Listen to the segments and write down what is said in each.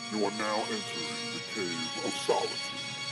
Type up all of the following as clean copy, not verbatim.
You are now entering the Cave of Solitude.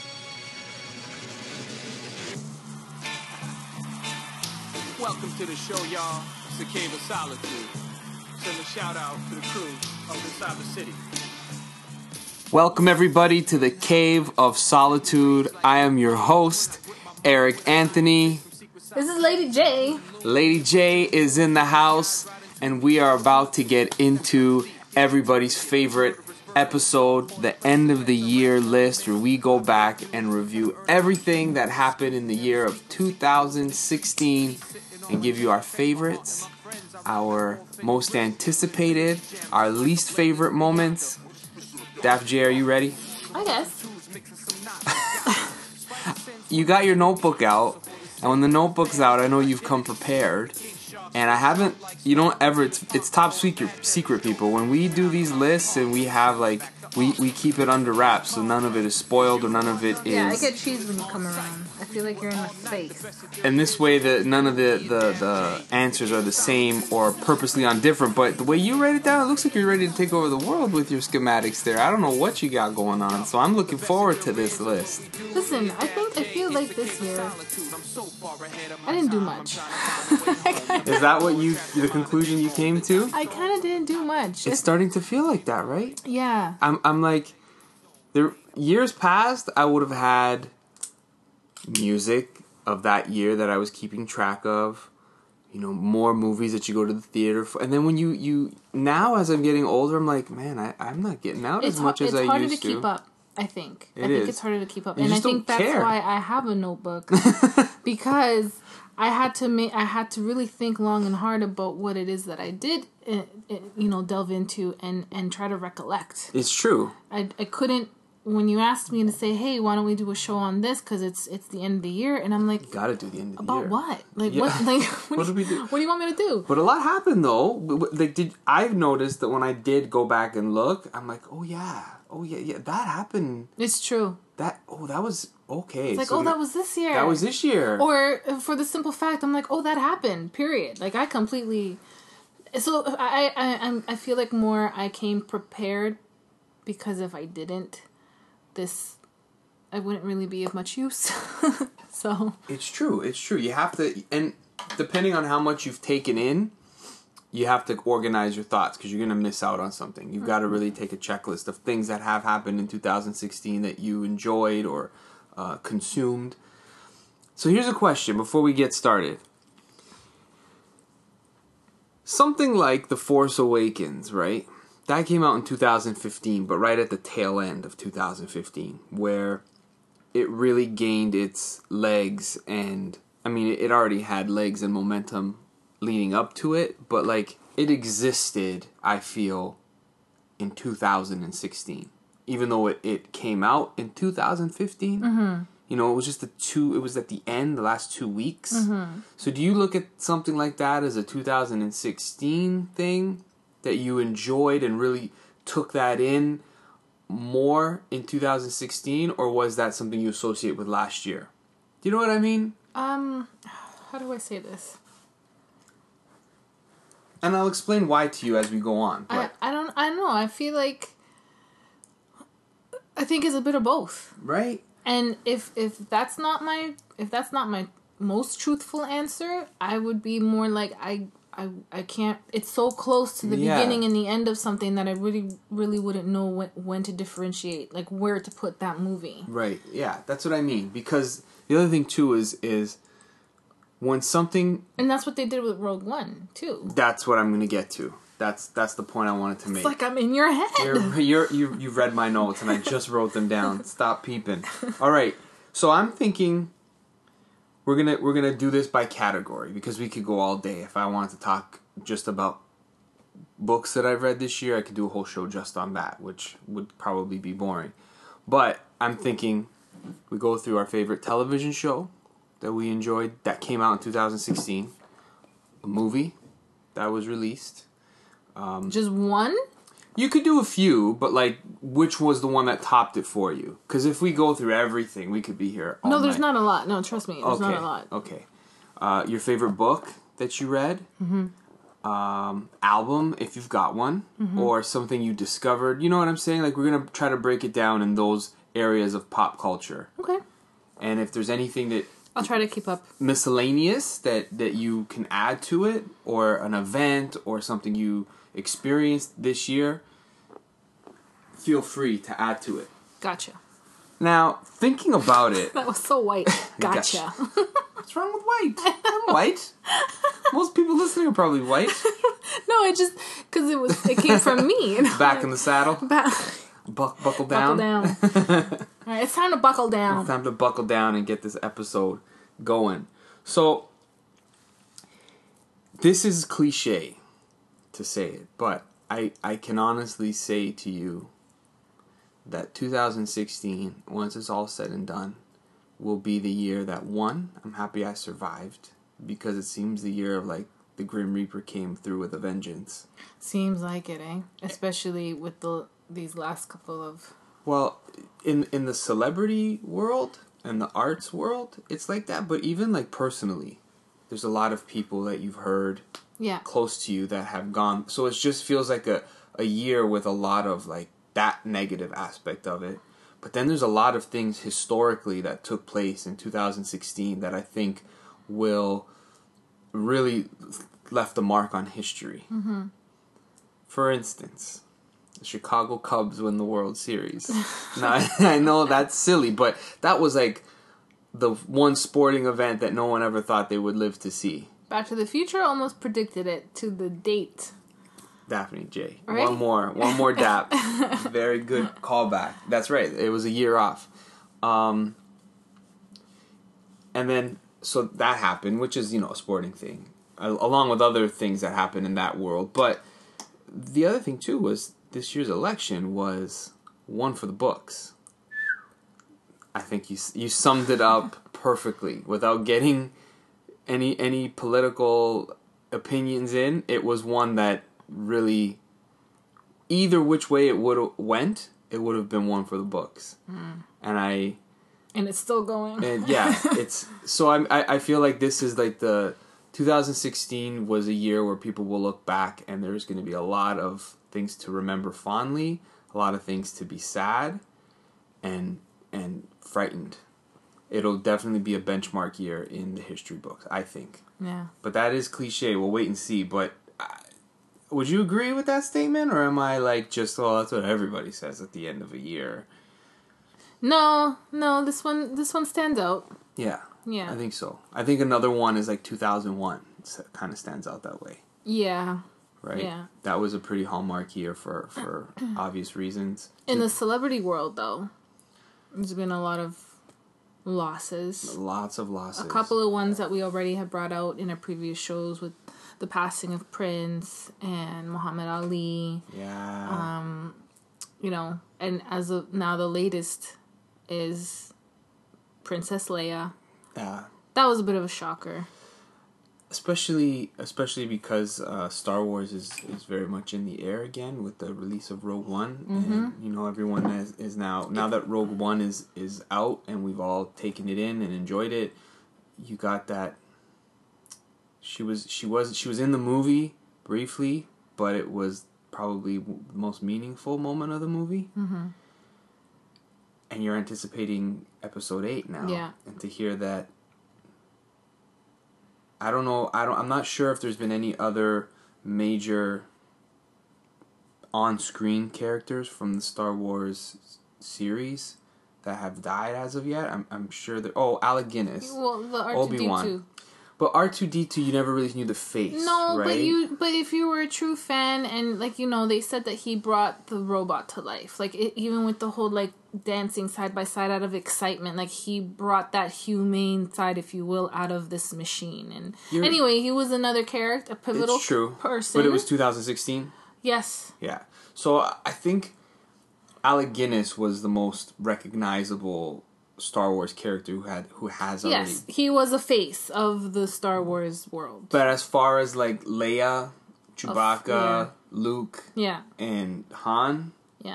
Welcome to the show, y'all. It's the Cave of Solitude. Send a shout out to the crew of Inside the City. Welcome, everybody, to the Cave of Solitude. I am your host, Eric Anthony. This is Lady J. Lady J is in the house, and we are about to get into everybody's favorite episode, the end of the year list, where we go back and review everything that happened in the year of 2016 and give you our favorites, our most anticipated, our least favorite moments. Daph J, are you ready? I guess. You got your notebook out, and when the notebook's out, I know you've come prepared. And I haven't, it's top secret, people. When we do these lists and we have, we keep it under wraps, so none of it is spoiled or none of it is... Yeah, I get cheese when you come around. I feel like you're in my face. And this way, none of the answers are the same or purposely on different, but the way you write it down, it looks like you're ready to take over the world with your schematics there. I don't know what you got going on, so I'm looking forward to this list. Listen, I feel like this year, I didn't do much. Is that what the conclusion you came to? I kind of didn't do much. It's starting to feel like that, right? Yeah. I'm like, years past, I would have had music of that year that I was keeping track of, more movies that you go to the theater for. And then when you now, as I'm getting older, I'm like, man, I'm not getting out as much as I used to. It's harder to keep up, I think. I think it's harder to keep up. And I think that's why I have a notebook. Because I had to really think long and hard about what it is that I did, delve into and try to recollect. It's true. I couldn't, when you asked me to say, hey, why don't we do a show on this? Because it's the end of the year. And I'm like, you gotta do the end of the year. About what? Like, yeah. what do we do? What do you want me to do? But a lot happened, though. I've noticed that when I did go back and look, I'm like, oh yeah, that happened. It's true. That was okay. It's like, that was this year. That was this year. Or for the simple fact, I'm like, that happened. Period. Like, I completely. So I feel like more I came prepared, because if I didn't, I wouldn't really be of much use. So it's true. You have to, and depending on how much you've taken in, you have to organize your thoughts, because you're going to miss out on something. You've got to really take a checklist of things that have happened in 2016 that you enjoyed or consumed. So here's a question before we get started. Something like The Force Awakens, right? That came out in 2015, but right at the tail end of 2015, where it really gained its legs. And, it already had legs and momentum leading up to it, but it existed, I feel, in 2016, even though it came out in 2015. Mm-hmm. It was just it was at the end, the last 2 weeks. Mm-hmm. So do you look at something like that as a 2016 thing that you enjoyed and really took that in more in 2016, or was that something you associate with last year? Do you know what I mean? How do I say this? And I'll explain why to you as we go on. But I don't know. I feel like I think it's a bit of both. Right? And if that's not my most truthful answer, I would be more like I can't. It's so close to the beginning and the end of something that I really, really wouldn't know when to differentiate, like where to put that movie. Right. Yeah, that's what I mean. Because the other thing too is when something, and that's what they did with Rogue One too. That's what I'm going to get to. That's the point I wanted to make. It's like I'm in your head. You've read my notes and I just wrote them down. Stop peeping. All right. So I'm thinking we're gonna do this by category, because we could go all day. If I wanted to talk just about books that I've read this year, I could do a whole show just on that, which would probably be boring. But I'm thinking we go through our favorite television show that we enjoyed that came out in 2016, a movie that was released. Just one? You could do a few, but which was the one that topped it for you? Because if we go through everything, we could be here all No, there's night. not a lot. No, trust me, there's not a lot. Okay. Your favorite book that you read? Mm-hmm. album, if you've got one, or something you discovered. You know what I'm saying? Like, we're going to try to break it down in those areas of pop culture. Okay. And if there's anything that... I'll try to keep up. Miscellaneous that you can add to it, or an event, or something you experienced this year, feel free to add to it. Gotcha. Now, thinking about it... That was so white. Gotcha. What's wrong with white? I'm white. Most people listening are probably white. No, it just... Because it came from me. Back in the saddle. Buckle down. Buckle down. All right, it's time to buckle down. It's time to buckle down and get this episode going. So, this is cliche to say it, but I can honestly say to you that 2016, once it's all said and done, will be the year that, one, I'm happy I survived, because it seems the year of, like, the Grim Reaper came through with a vengeance. Seems like it, eh? Especially with these last couple of... Well, in the celebrity world and the arts world, it's like that. But even, like, personally, there's a lot of people that you've heard close to you that have gone. So it just feels like a year with a lot of, like, that negative aspect of it. But then there's a lot of things historically that took place in 2016 that I think will really left a mark on history. Mm-hmm. For instance... The Chicago Cubs win the World Series. Now, I know that's silly, but that was like the one sporting event that no one ever thought they would live to see. Back to the Future almost predicted it to the date. Daphne J. Right? One more dap. Very good callback. That's right. It was a year off. And then, so that happened, which is, a sporting thing, along with other things that happened in that world. But the other thing, too, was this year's election was one for the books. I think you summed it up perfectly without getting any political opinions in. It was one that really, either which way it would have went, it would have been one for the books. And it's still going. And yeah, it's so I feel like this is like the 2016 was a year where people will look back and there's going to be a lot of things to remember fondly, a lot of things to be sad and frightened. It'll definitely be a benchmark year in the history books, I think. Yeah. But that is cliche. We'll wait and see. But would you agree with that statement, or am I like just that's what everybody says at the end of a year? No. This one stands out. Yeah. Yeah. I think so. I think another one is like 2001. It kind of stands out that way. Yeah. Right? Yeah. That was a pretty hallmark year for obvious reasons. In the celebrity world, though, there's been a lot of losses. Lots of losses. A couple of ones that we already have brought out in our previous shows with the passing of Prince and Muhammad Ali. Yeah. And as of now, the latest is Princess Leia. Yeah. That was a bit of a shocker. Especially because Star Wars is very much in the air again with the release of Rogue One. Mm-hmm. And, everyone is now that Rogue One is out and we've all taken it in and enjoyed it, you got that she was in the movie briefly, but it was probably the most meaningful moment of the movie. Mm-hmm. And you're anticipating episode 8 now. Yeah. And to hear that, I don't know. I'm not sure if there's been any other major on-screen characters from the Star Wars series that have died as of yet. I'm sure that. Oh, Alec Guinness. Well, the R2D2. Obi-Wan. But R2D2, you never really knew the face. No, right? but if you were a true fan and they said that he brought the robot to life. Even with the whole dancing side by side out of excitement, he brought that humane side, if you will, out of this machine. And anyway, he was another character, a pivotal person. But it was 2016. Yes. Yeah. So I think Alec Guinness was the most recognizable Star Wars character who has already. Yes, he was a face of the Star Wars world. But as far as Leia, Chewbacca, Luke, and Han,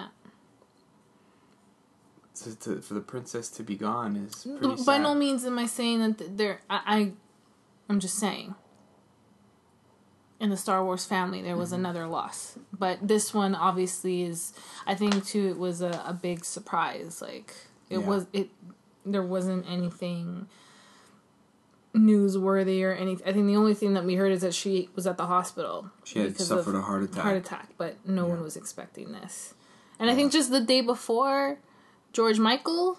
for the princess to be gone is pretty sad. By no means am I saying that they're. I'm just saying. in the Star Wars family, there was another loss. But this one obviously is, I think too, it was a big surprise. Like there wasn't anything newsworthy or anything. I think the only thing that we heard is that she was at the hospital. She had suffered a heart attack. But no one was expecting this. And I think just the day before, George Michael.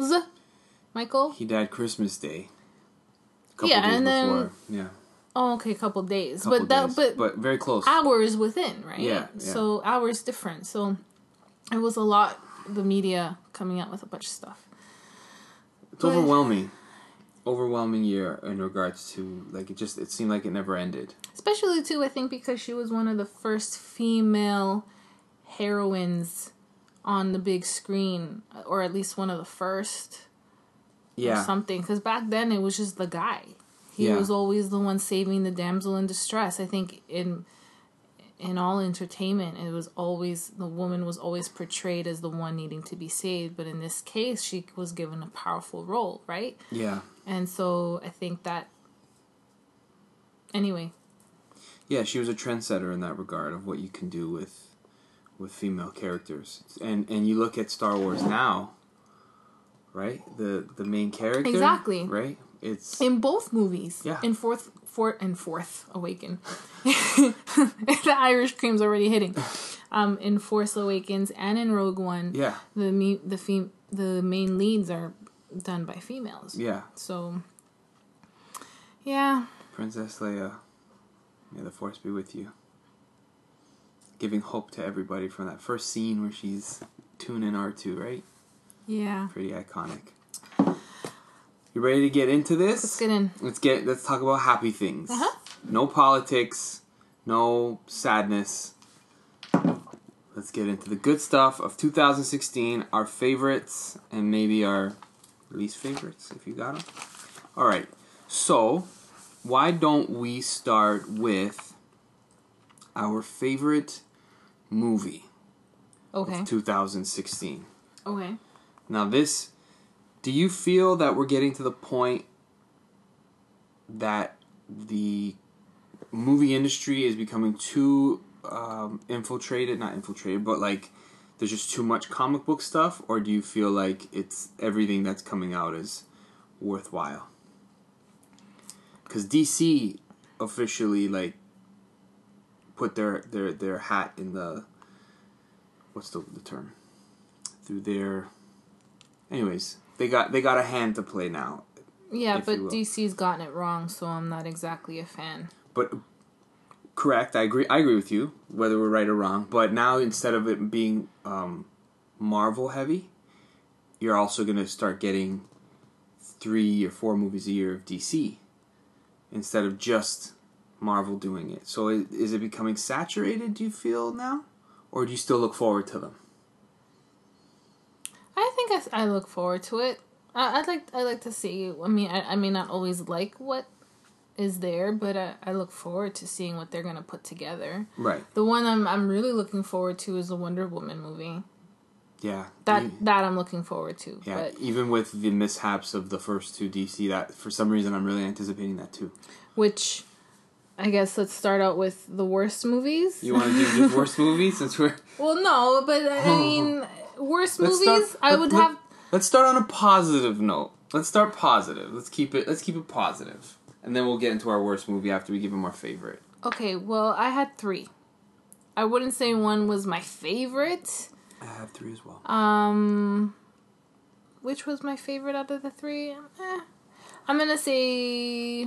He died Christmas Day. And then yeah. Oh, okay, a couple days. But very close. Hours within, right? Yeah. So hours different. So it was a lot, the media coming out with a bunch of stuff. It's overwhelming year in regards to, like, it seemed like it never ended. Especially too, I think, because she was one of the first female heroines on the big screen, or at least one of the first. Yeah. Or something, because back then it was just the guy. He was always the one saving the damsel in distress. I think in all entertainment, it was always, the woman was always portrayed as the one needing to be saved. But in this case, she was given a powerful role, right? Yeah. And so I think that, anyway. Yeah, she was a trendsetter in that regard of what you can do with female characters. And you look at Star Wars now, right? The main character. Exactly. Right? It's in both movies. Yeah. In Fourth Awaken. The Irish cream's already hitting. In Force Awakens and in Rogue One. Yeah. The main leads are done by females. Yeah. So. Yeah. Princess Leia, may the Force be with you. Giving hope to everybody from that first scene where she's tuning R2, right? Yeah. Pretty iconic. You ready to get into this? Let's get in. Let's talk about happy things. Uh-huh. No politics, no sadness. Let's get into the good stuff of 2016, our favorites, and maybe our least favorites, if you got them. All right. So, why don't we start with our favorite movie of 2016? Okay. Now do you feel that we're getting to the point that the movie industry is becoming too not infiltrated, but like there's just too much comic book stuff, or do you feel like it's everything that's coming out is worthwhile? Because DC officially like put their hat in the, what's the term? Through their, anyways, they got a hand to play now. Yeah, but DC's gotten it wrong, so I'm not exactly a fan. But correct, I agree with you, whether we're right or wrong. But now instead of it being Marvel heavy, you're also going to start getting 3 or 4 movies a year of DC instead of just Marvel doing it. So is it becoming saturated, do you feel now? Or do you still look forward to them? I think I look forward to it. I like to see. I mean, I may not always like what is there, but I look forward to seeing what they're gonna put together. Right. The one I'm really looking forward to is the Wonder Woman movie. Yeah. That I'm looking forward to. Yeah. But, even with the mishaps of the first 2 DC, that for some reason I'm really anticipating that too. Which, I guess let's start out with the worst movies. You want to do just worst movies since we're? Well, no, but I mean. Worst movies, Let's start on a positive note. Let's start positive. Let's keep it positive. And then we'll get into our worst movie after we give them our favorite. Okay, well, I had 3. I wouldn't say one was my favorite. I have 3 as well. Which was my favorite out of the 3? I'm gonna say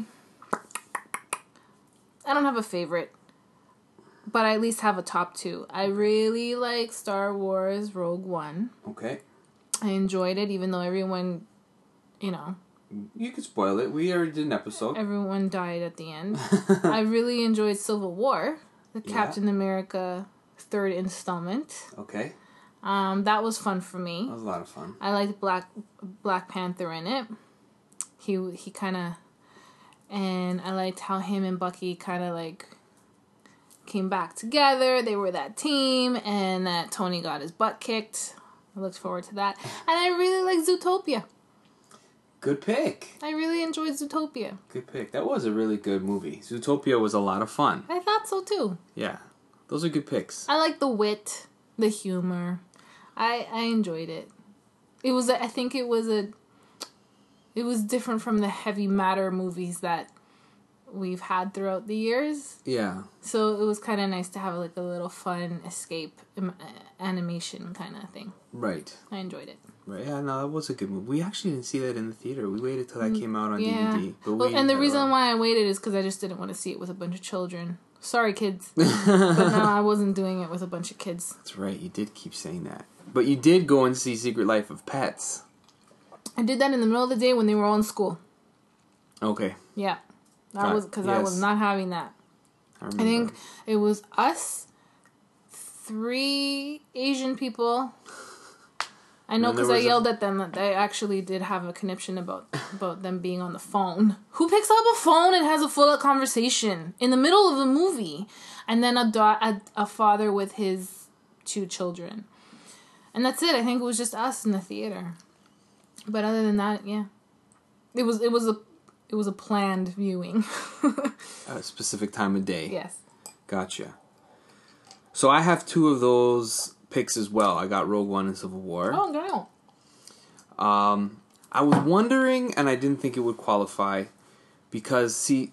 I don't have a favorite, but I at least have a top 2. I really like Star Wars Rogue One. Okay. I enjoyed it, even though everyone, You could spoil it. We already did an episode. Everyone died at the end. I really enjoyed Civil War, the Captain America 3rd installment. Okay. That was fun for me. That was a lot of fun. I liked Black Panther in it. He kind of, and I liked how him and Bucky kind of like came back together. They were that team, and that Tony got his butt kicked. I looked forward to that. And I really like Zootopia. Good pick. I really enjoyed Zootopia. Good pick. That was a really good movie. Zootopia was a lot of fun. I thought thought so too. Yeah, those are good picks. I like the wit, the humor. I enjoyed it. It was I think it was different from the heavy matter movies that we've had throughout the years. Yeah. So it was kind of nice to have like a little fun escape animation kind of thing. Right. I enjoyed it. Right. Yeah, no, that was a good movie. We actually didn't see that in the theater. We waited till that came out on Yeah. DVD. But And the reason why I waited is because I just didn't want to see it with a bunch of children. Sorry, kids. But no, I wasn't doing it with a bunch of kids. That's right. You did keep saying that. But you did go and see Secret Life of Pets. I did that in the middle of the day when they were all in school. Okay. Yeah. I was not having that. I I remember. think it was us, 3 Asian people. I know And there because I was a- yelled at them that they actually did have a conniption about them being on the phone. Who picks up a phone and has a full-out conversation in the middle of a movie? And then a father with his 2 children. And that's it. I think it was just us in the theater. But other than that, yeah. It was a planned viewing. A specific time of day. Yes. Gotcha. So I have 2 of those picks as well. I got Rogue One and Civil War. Oh, no. I was wondering, and I didn't think it would qualify, because, see,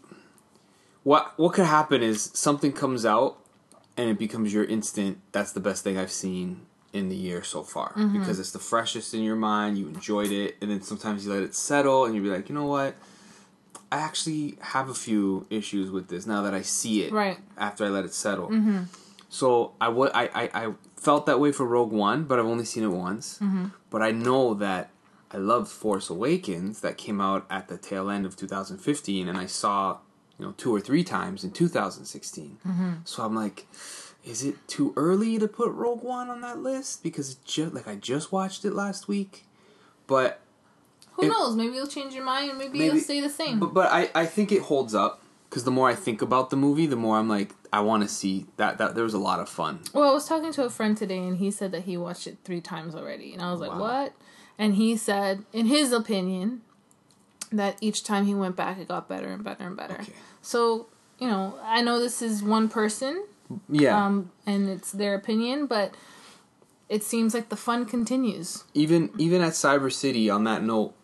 what could happen is something comes out, and it becomes your instant, that's the best thing I've seen in the year so far. Mm-hmm. Because it's the freshest in your mind, you enjoyed it, and then sometimes you let it settle, and you'll be like, you know what? I actually have a few issues with this now that I see it. Right. After I let it settle. Mm-hmm. So I felt that way for Rogue One, but I've only seen it once. Mm-hmm. But I know that I loved Force Awakens that came out at the tail end of 2015, and I saw 2 or 3 times in 2016. Mm-hmm. So I'm like, is it too early to put Rogue One on that list? Because I just watched it last week, but Who knows? Maybe you'll change your mind and maybe it'll stay the same. But I think it holds up. Because the more I think about the movie, the more I'm like, I want to see that there was a lot of fun. Well, I was talking to a friend today, and he said that he watched it 3 times already. And I was like, Wow. what? And he said, in his opinion, that each time he went back, it got better and better and better. Okay. So, I know this is one person, Yeah. and it's their opinion, but it seems like the fun continues. Even at Cyber City, on that note,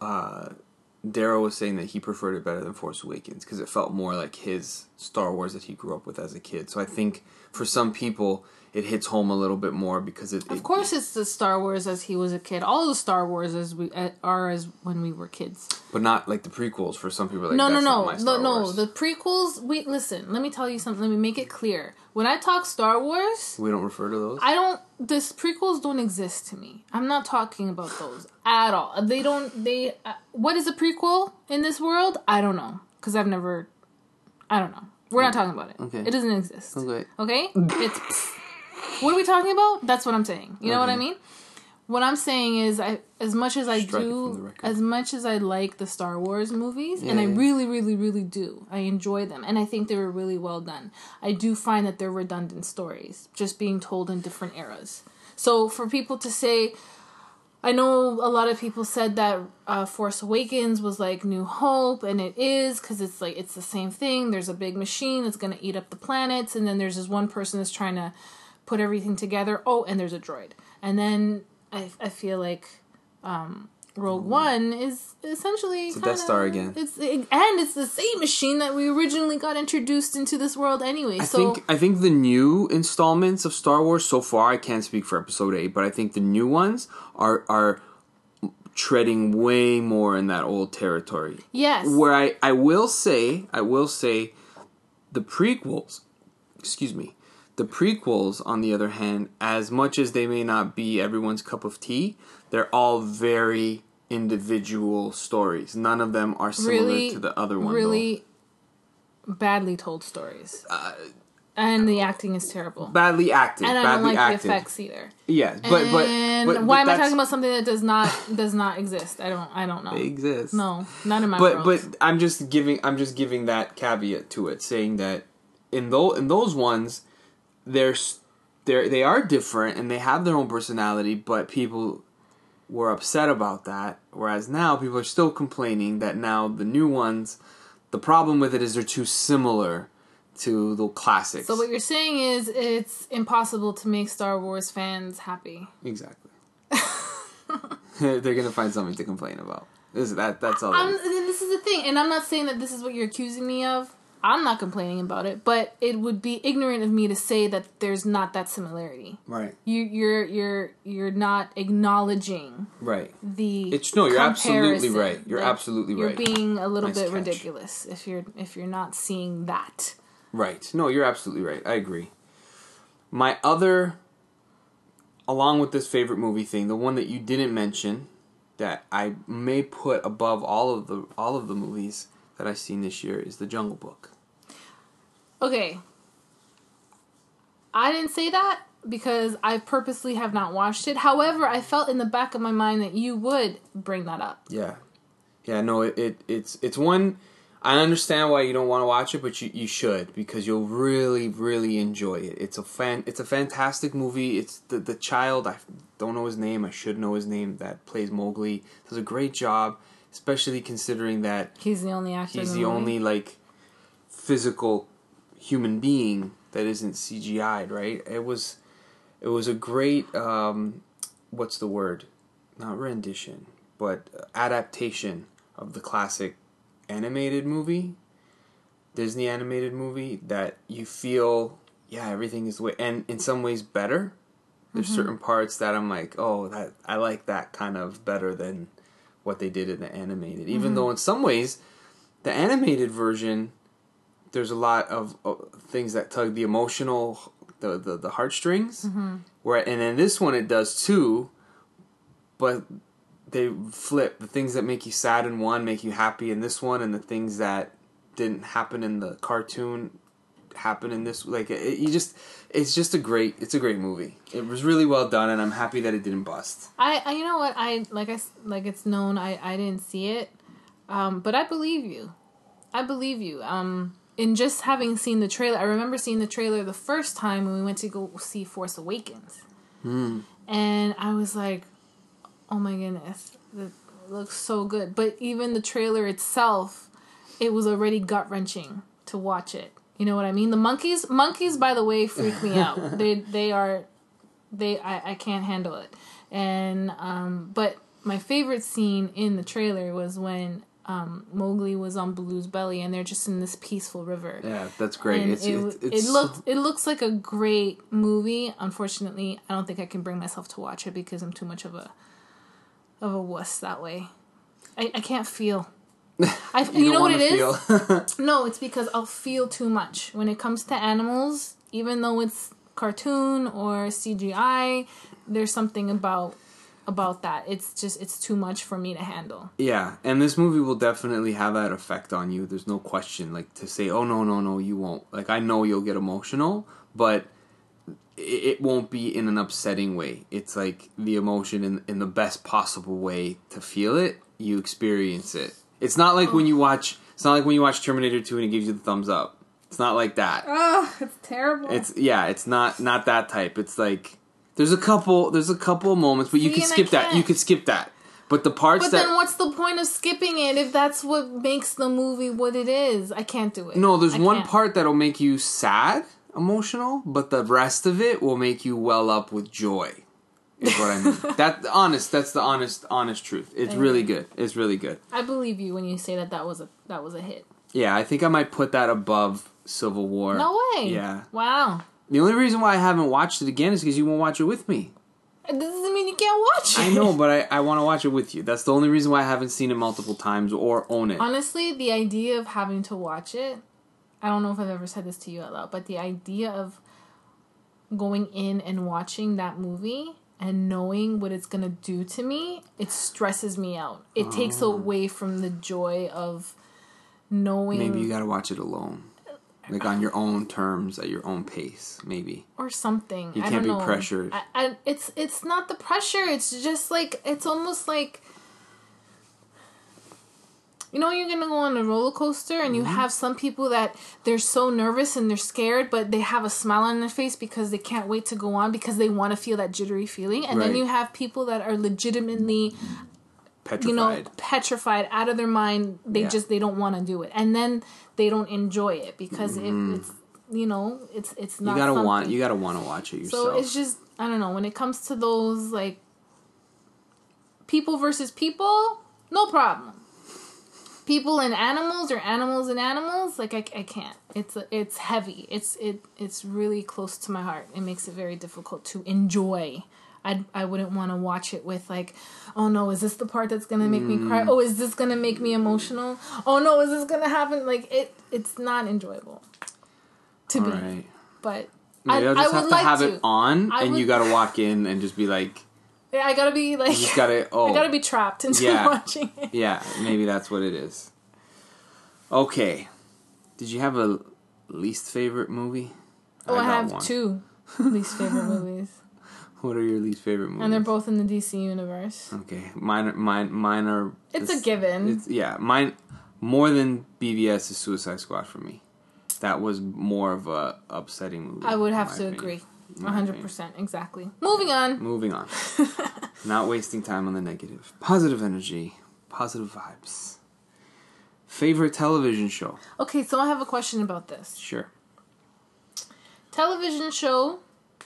Darrow was saying that he preferred it better than Force Awakens because it felt more like his Star Wars that he grew up with as a kid. So I think for some people it hits home a little bit more because Of course, it's the Star Wars as he was a kid. All the Star Wars as when we were kids. But not like the prequels. For some people, like No. Not my Star Wars. The prequels. Listen. Let me tell you something. Let me make it clear. When I talk Star Wars, We don't refer to those. This prequels don't exist to me. I'm not talking about those at all. They don't. What is a prequel in this world? I don't know because I've never. I don't know. We're not talking about it. Okay. It doesn't exist. Okay. Okay. It's. What are we talking about? That's what I'm saying. You know what I mean? What I'm saying is, as much as I like the Star Wars movies, and I really, really, really do, I enjoy them, and I think they were really well done. I do find that they're redundant stories, just being told in different eras. So for people to say, I know a lot of people said that Force Awakens was like New Hope, and it is, because it's the same thing. There's a big machine that's going to eat up the planets, and then there's this one person that's trying to put everything together. Oh, and there's a droid. And then I feel like Rogue One is essentially It's a Death Star again. It's the same machine that we originally got introduced into this world anyway. I think the new installments of Star Wars so far, I can't speak for Episode 8, but I think the new ones are treading way more in that old territory. Yes. Where I will say the prequels, the prequels, on the other hand, as much as they may not be everyone's cup of tea, they're all very individual stories. None of them are similar to the other one. Really badly told stories. And the acting is terrible. Badly acted. And I don't like the effects either. Yeah, but why am I that's- talking about something that does not exist? I don't know. It exists. No, not in my world. But I'm just giving that caveat to it, saying that in those ones, they are different and they have their own personality, but people were upset about that. Whereas now people are still complaining that now the new ones, the problem with it is they're too similar to the classics. So what you're saying is it's impossible to make Star Wars fans happy. Exactly. They're gonna find something to complain about. That's all. This is the thing, and I'm not saying that this is what you're accusing me of. I'm not complaining about it, but it would be ignorant of me to say that there's not that similarity. Right. You're not acknowledging. Right. The you're absolutely right. You're absolutely right. You're being a little Nice bit catch. ridiculous if you're not seeing that. Right. No, you're absolutely right. I agree. My other, along with this favorite movie thing, the one that you didn't mention, that I may put above all of the movies that I've seen this year, is The Jungle Book. Okay. I didn't say that because I purposely have not watched it. However, I felt in the back of my mind that you would bring that up. Yeah. Yeah, no, it's one, I understand why you don't want to watch it, but you should, because you'll really, really enjoy it. It's a fantastic movie. It's the child, I don't know his name, I should know his name, that plays Mowgli, does a great job, especially considering that he's the only actor. He's the only physical human being that isn't CGI'd, right? It was a great what's the word? Not rendition, but adaptation of the classic animated movie, Disney animated movie, that you feel, yeah, everything is the way, and in some ways better. There's certain parts that I'm like, oh, that I like that kind of better than what they did in the animated. Even though in some ways, the animated version, there's a lot of things that tug the emotional, the heartstrings. Where, and in this one it does too, but they flip. The things that make you sad in one make you happy in this one, and the things that didn't happen in the cartoon happen in this. It's just a great movie. It was really well done, and I'm happy that it didn't bust. I you know what, like it's known, I didn't see it, but I believe you. In just having seen the trailer, I remember seeing the trailer the first time when we went to go see Force Awakens, and I was like, oh my goodness, it looks so good. But even the trailer itself, it was already gut-wrenching to watch it. You know what I mean? The monkeys, by the way, freak me out. I can't handle it. And, but my favorite scene in the trailer was when, Mowgli was on Baloo's belly and they're just in this peaceful river. Yeah, that's great. And it looks like a great movie. Unfortunately, I don't think I can bring myself to watch it because I'm too much of a wuss that way. I can't feel. You know what it is? No, it's because I'll feel too much. When it comes to animals, even though it's cartoon or CGI, there's something about that. It's too much for me to handle. Yeah, and this movie will definitely have that effect on you. There's no question. Like, to say, oh, no, you won't. Like, I know you'll get emotional, but it won't be in an upsetting way. It's like the emotion in the best possible way to feel it. You experience it. It's not like when you watch Terminator 2 and it gives you the thumbs up. It's not like that. Oh, it's terrible. It's not that type. It's like there's a couple moments, but you can skip that. You could skip that. But the parts But then what's the point of skipping it if that's what makes the movie what it is? I can't do it. No, there's one part that'll make you sad, emotional, but the rest of it will make you well up with joy. Is what I mean. That's the honest truth. It's really good. It's really good. I believe you when you say that was a hit. Yeah, I think I might put that above Civil War. No way. Yeah. Wow. The only reason why I haven't watched it again is because you won't watch it with me. It doesn't mean you can't watch it. I know, but I want to watch it with you. That's the only reason why I haven't seen it multiple times or own it. Honestly, the idea of having to watch it, I don't know if I've ever said this to you out loud, but the idea of going in and watching that movie and knowing what it's going to do to me, it stresses me out. It takes away from the joy of knowing. Maybe you got to watch it alone. Like on your own terms, at your own pace, maybe. Or something. You can't be pressured. It's not the pressure. It's just like, it's almost like, you know, you're going to go on a roller coaster and you have some people that they're so nervous and they're scared, but they have a smile on their face because they can't wait to go on because they want to feel that jittery feeling. And then you have people that are legitimately petrified out of their mind. They don't want to do it. And then they don't enjoy it because it's not. You gotta want to watch it yourself. So it's just, I don't know, when it comes to those like people versus people, no problem. People and animals, or animals and animals, like I can't. It's heavy. It's really close to my heart. It makes it very difficult to enjoy. I wouldn't want to watch it with like, oh no, is this the part that's gonna make me cry? Oh, is this gonna make me emotional? Oh no, is this gonna happen? Like it's not enjoyable to me. Right. But maybe I'll just have to have it on, and you gotta walk in and just be like, yeah, I gotta be like, I gotta be trapped into watching it. Yeah, maybe that's what it is. Okay, did you have a least favorite movie? I have one. 2 least favorite movies. What are your least favorite movies? And they're both in the DC universe. Okay, mine are. It's a given. Mine more than BVS is Suicide Squad for me. That was more of a upsetting movie. I would have to agree. 100%, exactly. Moving on. Not wasting time on the negative. Positive energy, positive vibes. Favorite television show? Okay, so I have a question about this. Sure. Television show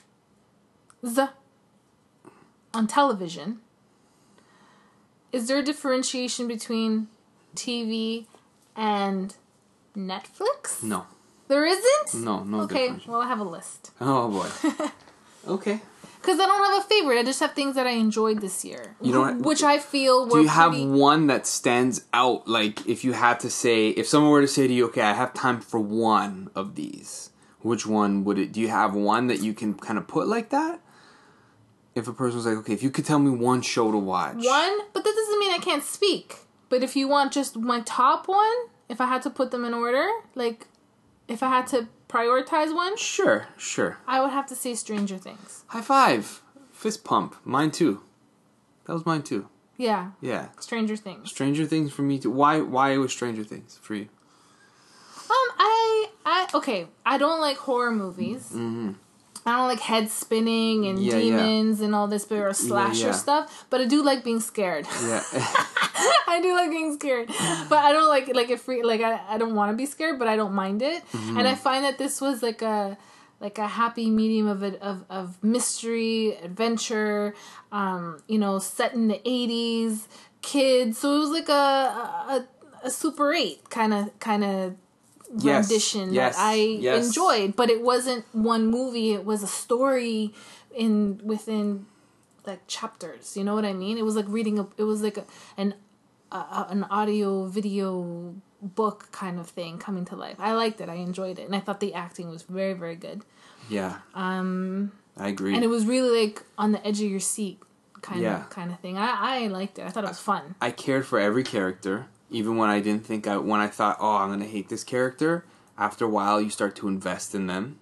on television. Is there a differentiation between TV and Netflix? No. There isn't? No Okay, difference. well, I have a list. Oh, boy. Okay. Because I don't have a favorite. I just have things that I enjoyed this year. Which I feel were Do you have one that stands out? Like, if you had to say... If someone were to say to you, okay, I have time for one of these, which one would it... Do you have one that you can kind of put like that? If a person was like, okay, if you could tell me one show to watch. One? But that doesn't mean I can't speak. But if you want just my top one, if I had to put them in order, like, if I had to prioritize one? Sure. I would have to say Stranger Things. High five. Fist pump. Mine too. That was mine too. Yeah. Yeah. Stranger Things. Stranger Things for me too. Why was Stranger Things for you? Okay, I don't like horror movies. Mm-hmm. I don't like head spinning and demons and all this or slasher stuff, but I do like being scared. Yeah. I do like being scared. But I don't like I don't want to be scared, but I don't mind it. Mm-hmm. And I find that this was like a happy medium of mystery, adventure, set in the 80s, kids. So it was like a Super 8 kind of rendition that I enjoyed, but it wasn't one movie. It was a story within like chapters. You know what I mean? It was like it was like an audio video book kind of thing coming to life. I liked it. I enjoyed it, and I thought the acting was very, very good. Yeah. I agree. And it was really like on the edge of your seat kind of thing. I liked it. I thought it was fun. I cared for every character. Even when I didn't think when I thought, oh, I'm gonna hate this character. After a while, you start to invest in them.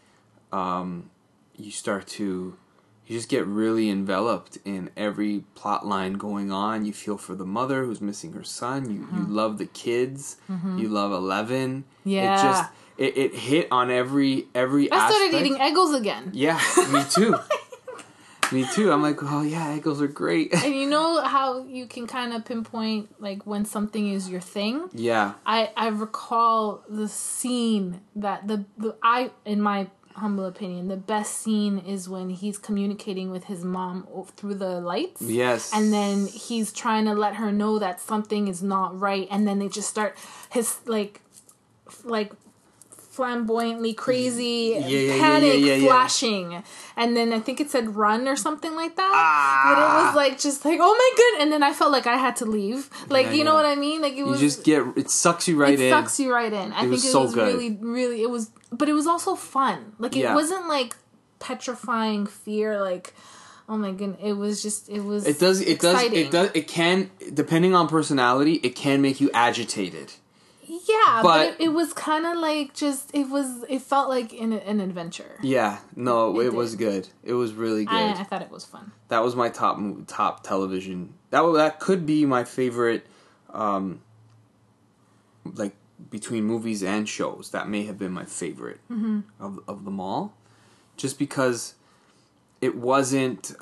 You just get really enveloped in every plot line going on. You feel for the mother who's missing her son. You love the kids. Mm-hmm. You love Eleven. Yeah. It hit on every aspect. I started eating Eggos again. Yeah, me too. Me too. I'm like, oh yeah, Eggos are great. And you know how you can kind of pinpoint like when something is your thing? Yeah. I recall the scene that in my humble opinion, the best scene is when he's communicating with his mom through the lights. Yes. And then he's trying to let her know that something is not right, and then they just start his like flamboyantly crazy panic flashing, and then I think it said run or something like that, but it was like just like, oh my god, and then I felt like I had to leave, like you know what I mean, like it sucks you right in. I think it was good. really it was, but it was also fun, like it wasn't like petrifying fear, like oh my goodness, it can, depending on personality, it can make you agitated. Yeah, but it was kind of like it felt like an adventure. Yeah, no, it was good. It was really good. I thought it was fun. That was my top television. That could be my favorite, like between movies and shows. That may have been my favorite of them all, just because it wasn't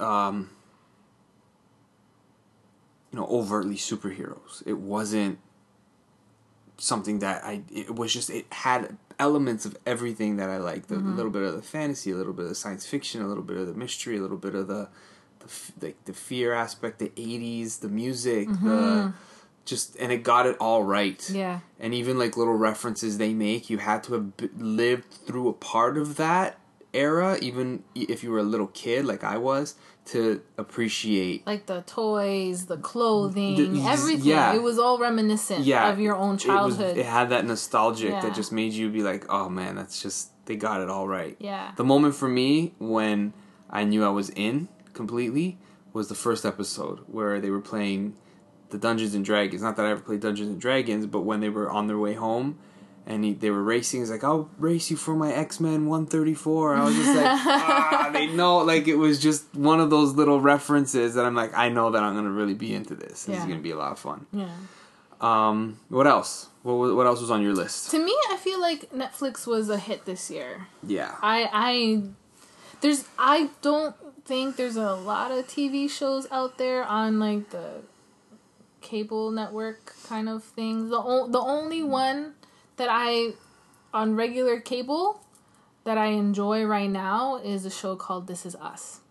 overtly superheroes. It wasn't something that it had elements of everything that I like. A little bit of the fantasy, a little bit of the science fiction, a little bit of the mystery, a little bit of the fear aspect, the 80s, the music, and it got it all right. Yeah. And even like little references they make, you had to have lived through a part of that era, even if you were a little kid like I was, to appreciate. Like the toys, the clothing, everything. Yeah. It was all reminiscent of your own childhood. It had that nostalgic that just made you be like, oh man, that's just, they got it all right. Yeah. The moment for me when I knew I was in completely was the first episode where they were playing the Dungeons and Dragons. Not that I ever played Dungeons and Dragons, but when they were on their way home and they were racing, he's like, I'll race you for my X-Men 134. I was just like, they know, like, it was just one of those little references that I'm like, I know that I'm going to really be into this. This is going to be a lot of fun. Yeah. What else? What else was on your list? To me, I feel like Netflix was a hit this year. Yeah. I don't think there's a lot of TV shows out there on like the cable network kind of things. The only one that on regular cable that I enjoy right now is a show called This Is Us.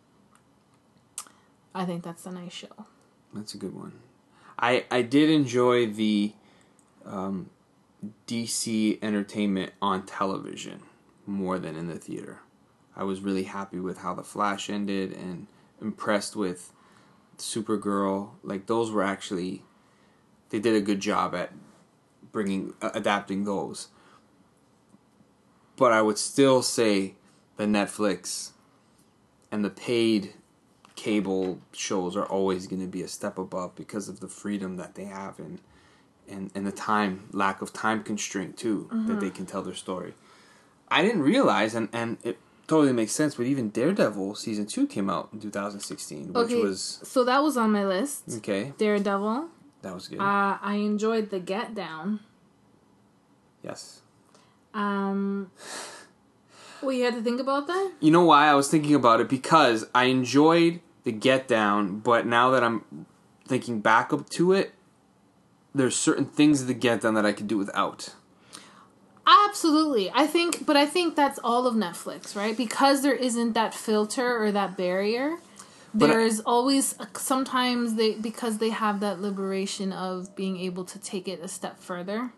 I think that's a nice show. That's a good one. I did enjoy the DC entertainment on television more than in the theater. I was really happy with how The Flash ended and impressed with Supergirl. Like, those were actually, they did a good job at adapting those. But I would still say the Netflix and the paid cable shows are always going to be a step above because of the freedom that they have and the lack of time constraint too, that they can tell their story. I didn't realize, and it totally makes sense, but even Daredevil season 2 came out in 2016, which was... So that was on my list. Okay. Daredevil. That was good. I enjoyed The Get Down. Yes. Well, you had to think about that? You know why I was thinking about it? Because I enjoyed The Get Down, but now that I'm thinking back up to it, there's certain things of The Get Down that I could do without. Absolutely. I think that's all of Netflix, right? Because there isn't that filter or that barrier. There's always, sometimes because they have that liberation of being able to take it a step further.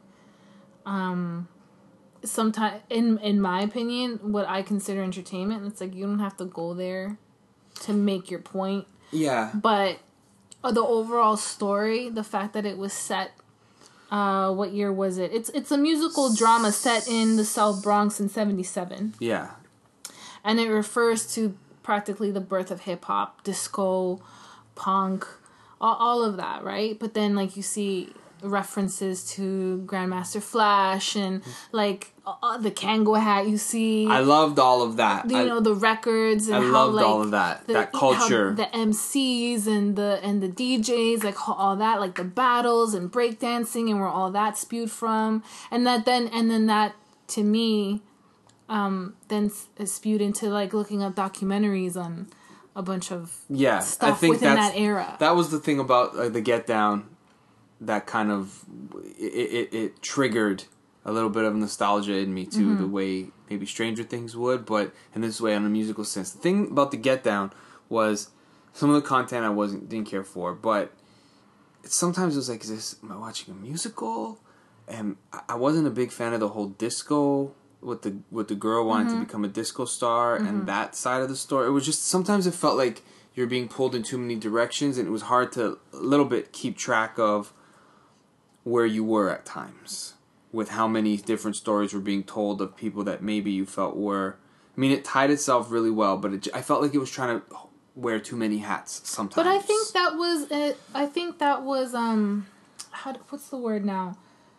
Sometimes, in my opinion, what I consider entertainment, it's like you don't have to go there to make your point. Yeah. But the overall story, the fact that it was set, what year was it? It's a musical drama set in the South Bronx in 1977. Yeah. And it refers to practically the birth of hip-hop, disco, punk, all of that, right? But then, like, you see references to Grandmaster Flash and, like, the Kango hat you see. I loved all of that. You know, the records and I how, loved like, all of that. That culture. The MCs and the DJs, like, all that, like, the battles and breakdancing and where all that spewed from. And then that, to me... then spewed into like looking up documentaries on a bunch of stuff within that era. That was the thing about The Get Down that kind of it triggered a little bit of nostalgia in me too, the way maybe Stranger Things would, but in this way on a musical sense. The thing about The Get Down was some of the content I didn't care for, but sometimes it was like, am I watching a musical? And I wasn't a big fan of the whole disco. With the girl wanting to become a disco star and that side of the story. It was just, sometimes it felt like you're being pulled in too many directions and it was hard to a little bit keep track of where you were at times. With how many different stories were being told of people that maybe you felt were... I mean, it tied itself really well, but I felt like it was trying to wear too many hats sometimes. But I think that was... what's the word now?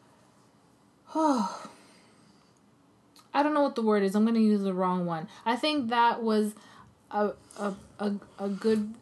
Oh... I don't know what the word is. I'm going to use the wrong one. I think that was a good...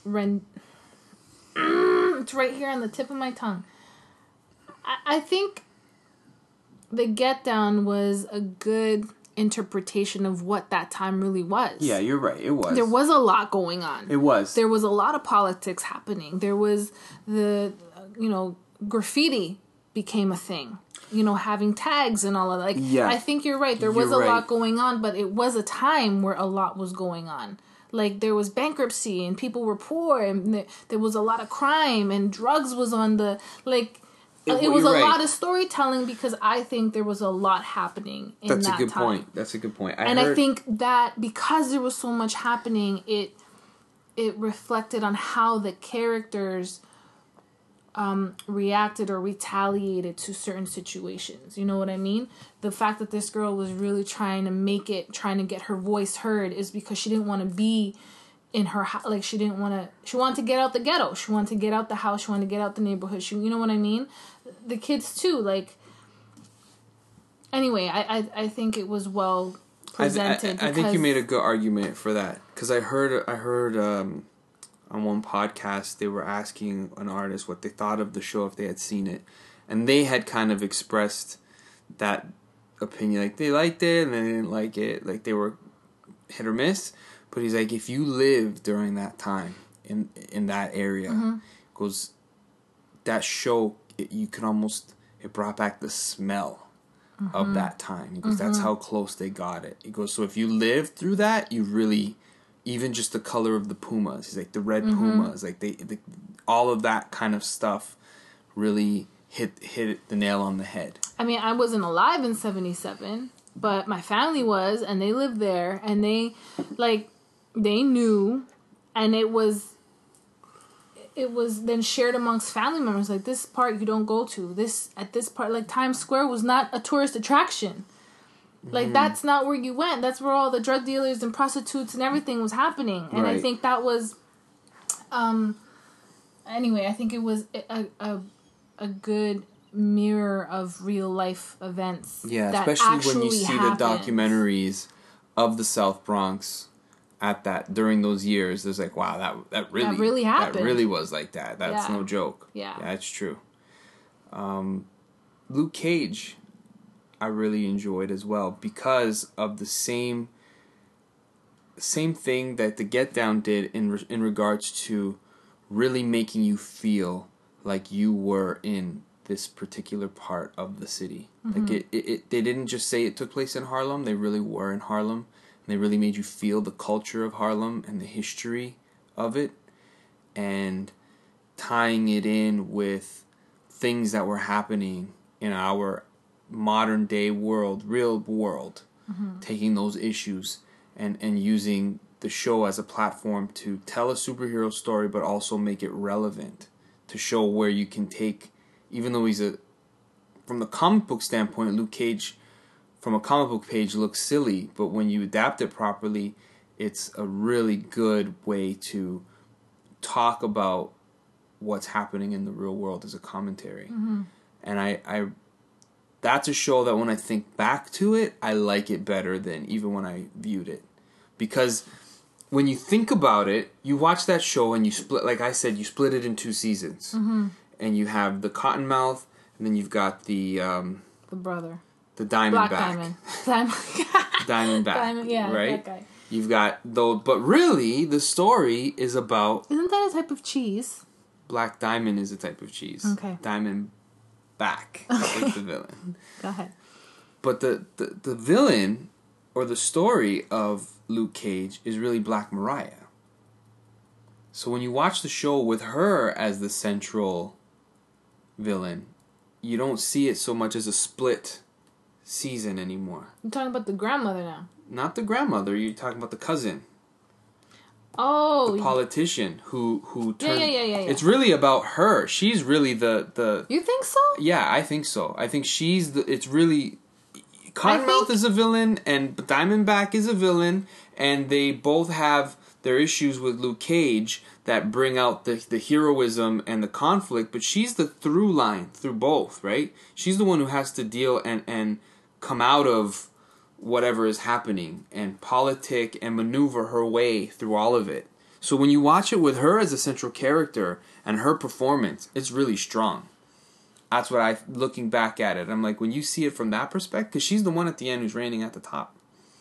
It's right here on the tip of my tongue. I think The Get Down was a good interpretation of what that time really was. Yeah, you're right. It was. There was a lot going on. It was. There was a lot of politics happening. There was the, graffiti became a thing. You know, having tags and all of that. Like, Yeah. I think you're right. There was You're a right. lot going on, but it was a time where a lot was going on. Like, there was bankruptcy and people were poor and there was a lot of crime and drugs was on the, like, it was a You're right. lot of storytelling because I think there was a lot happening in that time. That's a good point. That's a good point. I think that because there was so much happening, it reflected on how the characters reacted or retaliated to certain situations. You know what I mean? The fact that this girl was really trying to get her voice heard is because she didn't want to be in her house. Like, she wanted to get out the ghetto. She wanted to get out the house. She wanted to get out the neighborhood. You know what I mean? The kids too. Like, anyway, I think it was well presented. I think you made a good argument for that, because I heard on one podcast they were asking an artist what they thought of the show if they had seen it, and they had kind of expressed that opinion, like they liked it and they didn't like it, like they were hit or miss. But he's like, if you live during that time in that area, goes that show, you could almost, it brought back the smell of that time. He goes, that's how close they got it. He goes, so if you lived through that, you really, even just the color of the pumas, he's like, the red pumas, like they all of that kind of stuff really hit the nail on the head. I mean, I wasn't alive in 77, but my family was, and they lived there, and they knew, and it was then shared amongst family members. Like, this part you don't go to. This part, like, Times Square was not a tourist attraction. Like, that's not where you went. That's where all the drug dealers and prostitutes and everything was happening. And Right. I think that was, anyway, I think it was a good mirror of real life events. Yeah, that especially when you see happened. the documentaries of the South Bronx at that during those years. There's like, wow, that really happened. That really was like that. That's Yeah. no joke. Yeah, it's true. Luke Cage, I really enjoyed as well because of the same thing that the Get Down did in regards to really making you feel like you were in this particular part of the city. Like it they didn't just say it took place in Harlem, they really were in Harlem, and they really made you feel the culture of Harlem and the history of it, and tying it in with things that were happening in our modern day world, real world, taking those issues and using the show as a platform to tell a superhero story, but also make it relevant, to show where you can take, even though from the comic book standpoint, Luke Cage from a comic book page looks silly, but when you adapt it properly, it's a really good way to talk about what's happening in the real world as a commentary. And I that's a show that when I think back to it, I like it better than even when I viewed it. Because when you think about it, you watch that show and you split, like I said, you split it in 2 seasons. And you have the Cottonmouth, and then you've got the brother. The Diamondback. Black Diamond. Diamondback. Diamond, yeah, right? that guy. You've got those, but really, the story is about... Isn't that a type of cheese? Black Diamond is a type of cheese. Okay. Diamondback is the villain. Go ahead. But the villain, or the story of Luke Cage, is really Black Mariah. So when you watch the show with her as the central villain, you don't see it so much as a split season anymore. You're talking about the grandmother now. Not the grandmother, you're talking about the cousin. Oh, The politician who turned... Yeah. It's really about her. She's really the You think so? Yeah, I think so. I think it's really... Cottonmouth is a villain, and Diamondback is a villain, and they both have their issues with Luke Cage that bring out the heroism and the conflict, but she's the through line through both, right? She's the one who has to deal and come out of whatever is happening and politic and maneuver her way through all of it. So when you watch it with her as a central character and her performance, it's really strong. That's what looking back at it, I'm like, when you see it from that perspective, because she's the one at the end who's reigning at the top.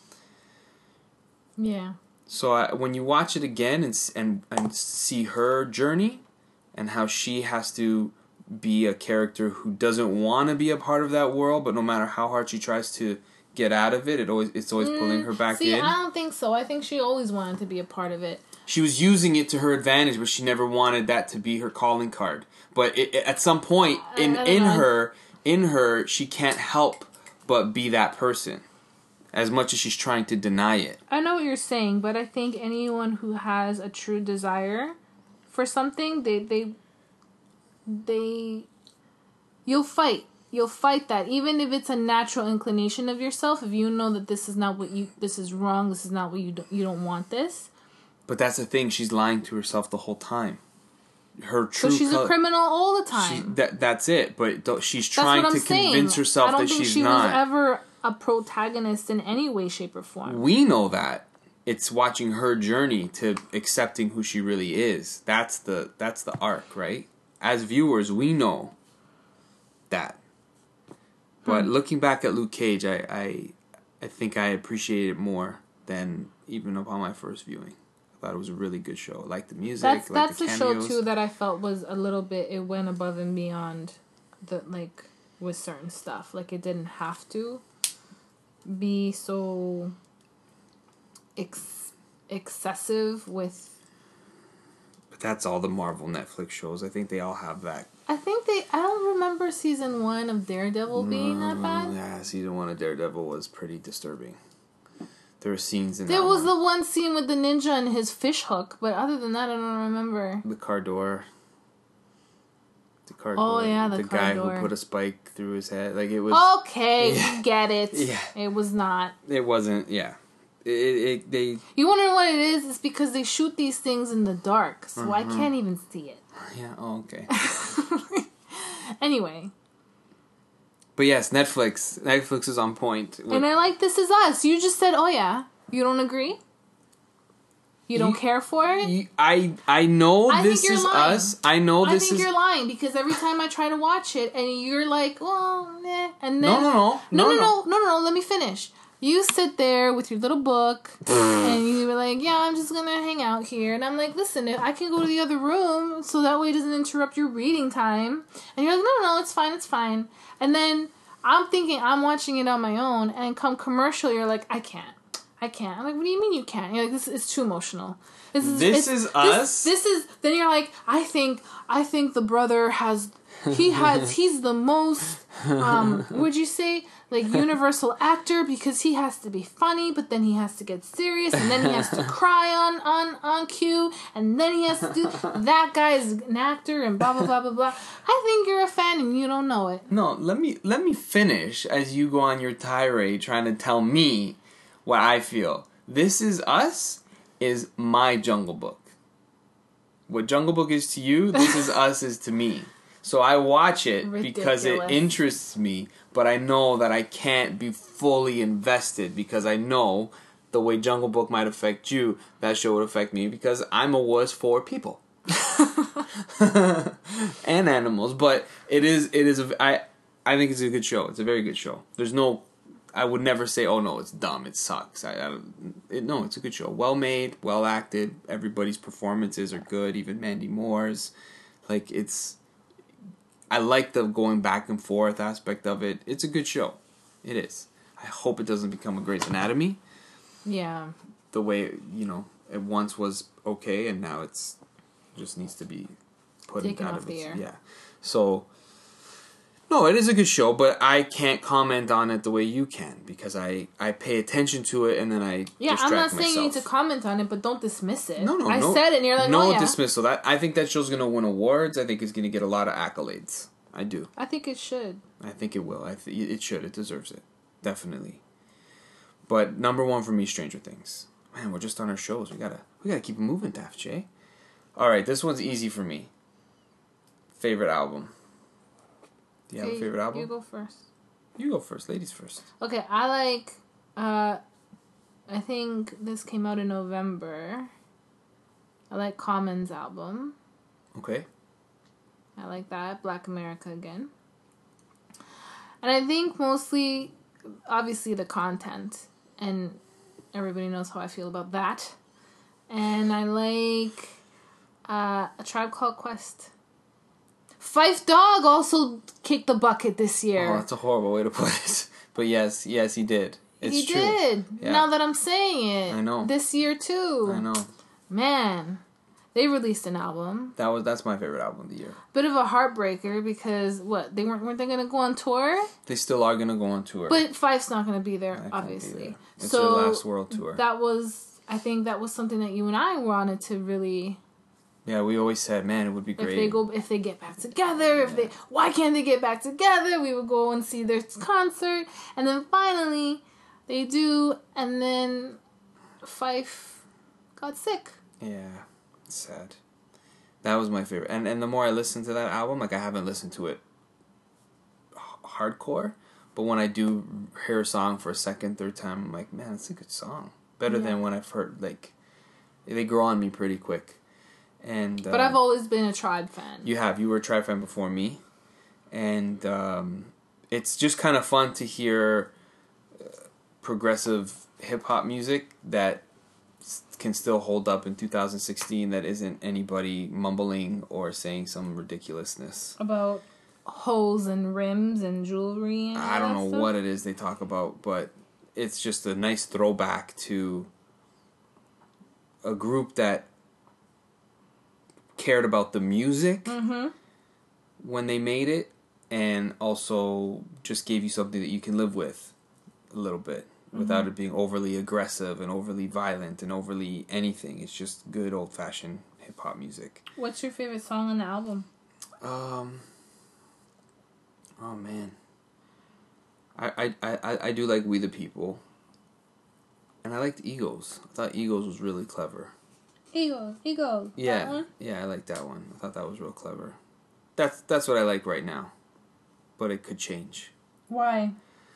Yeah. So when you watch it again and see her journey and how she has to be a character who doesn't want to be a part of that world, but no matter how hard she tries to get out of it, it's always pulling her back in. I don't think so. I think she always wanted to be a part of it. She was using it to her advantage, but she never wanted that to be her calling card. But at some point in her, she can't help but be that person, as much as she's trying to deny it. I know what you're saying, but I think anyone who has a true desire for something, you'll fight. You'll fight that, even if it's a natural inclination of yourself. If you know that this is not this is wrong. This is not what you don't want this. But that's the thing. She's lying to herself the whole time. Her true. So she's a criminal all the time. That's it. But she's trying to convince herself that she's not. I don't think she was ever a protagonist in any way, shape, or form. We know that. It's watching her journey to accepting who she really is. That's the arc, right? As viewers, we know that. But looking back at Luke Cage, I think I appreciate it more than even upon my first viewing. I thought it was a really good show. I liked the music. That's the a show too that I felt was a little bit. It went above and beyond, with certain stuff. Like it didn't have to be so excessive with. But that's all the Marvel Netflix shows. I think they all have that. I don't remember season 1 of Daredevil being that bad. Yeah, season 1 of Daredevil was pretty disturbing. There were scenes in there was the one scene with the ninja and his fish hook, but other than that, I don't remember. The car door. Oh yeah, the guy door. who put a spike through his head. Like it was. Okay, you get it. Yeah, it was not. It wasn't. Yeah, they. You wonder what it is? It's because they shoot these things in the dark, so I can't even see it. Yeah. Oh, okay. Anyway. But yes, Netflix is on point. And I like This Is Us. You just said, oh yeah. You don't agree? You don't care for it? I know This Is Us. I know this is... I think you're lying because every time I try to watch it and you're like, well, meh. And then... No. Let me finish. You sit there with your little book and you were like, yeah, I'm just going to hang out here. And I'm like, listen, I can go to the other room so that way it doesn't interrupt your reading time. And you're like, no, it's fine. And then I'm thinking I'm watching it on my own and come commercial, you're like, I can't. I'm like, what do you mean you can't? You're like, this is too emotional. This is us? This is, then you're like, I think the brother he's the most, would you say, like, universal actor because he has to be funny, but then he has to get serious, and then he has to cry on cue, and then he has to do, that guy is an actor, and blah, blah, blah, blah, blah. I think you're a fan and you don't know it. No, let me finish as you go on your tirade trying to tell me what I feel. This Is Us is my Jungle Book. What Jungle Book is to you, This Is Us is to me. So I watch it because it interests me, but I know that I can't be fully invested because I know the way Jungle Book might affect you, that show would affect me because I'm a wuss for people. And animals, but I think it's a good show. It's a very good show. I would never say, oh no, it's dumb, it sucks. No, it's a good show. Well made, well acted, everybody's performances are good, even Mandy Moore's. Like, I like the going back and forth aspect of it. It's a good show. It is. I hope it doesn't become a Grey's Anatomy. Yeah. The way, it once was okay and now it's just needs to be taken off the air. Yeah. So, no, it is a good show, but I can't comment on it the way you can because I pay attention to it and then I distract myself. I'm not saying you need to comment on it, but don't dismiss it. No, I said it and you're like, no dismissal. I think that show's going to win awards. I think it's going to get a lot of accolades. I do. I think it should. I think it will. It should. It deserves it. Definitely. But number 1 for me, Stranger Things. Man, we're just on our shows. We gotta keep it moving, Daft J. All right, this one's easy for me. Favorite album. Do you have a favorite album? You go first. You go first. Ladies first. Okay, I like... I think this came out in November. I like Common's album. Okay. I like that. Black America Again. And I think mostly, obviously, the content. And everybody knows how I feel about that. And I like A Tribe Called Quest. Phife Dawg also kicked the bucket this year. Oh, that's a horrible way to put it. But yes, he did. It's he true. did. Yeah. Now that I'm saying it. I know. This year too. I know. Man. They released an album. That's my favorite album of the year. Bit of a heartbreaker because they weren't they gonna go on tour? They still are gonna go on tour. But Fife's not gonna be there, obviously. It's so their last world tour. I think that was something that you and I wanted to really. Yeah, we always said, man, it would be great if they get back together. Why can't they get back together? We would go and see their concert, and then finally they do, and then Fife got sick. Yeah, it's sad. That was my favorite, and the more I listen to that album, like I haven't listened to it hardcore, but when I do hear a song for a second, third time, I'm like, man, it's a good song. Better than when I've heard, like, they grow on me pretty quick. And but I've always been a Tribe fan. You were a Tribe fan before me, and it's just kind of fun to hear progressive hip hop music that can still hold up in 2016. That isn't anybody mumbling or saying some ridiculousness about hoes and rims and jewelry. And I don't know what it is they talk about, but it's just a nice throwback to a group that cared about the music when they made it, and also just gave you something that you can live with a little bit without it being overly aggressive and overly violent and overly anything. It's just good old-fashioned hip-hop music. What's your favorite song on the album? Oh man, I do like We the People, and I liked Eagles. I thought Eagles was really clever. Eagles. Yeah, yeah, I like that one. I thought that was real clever. That's what I like right now, but it could change. Why?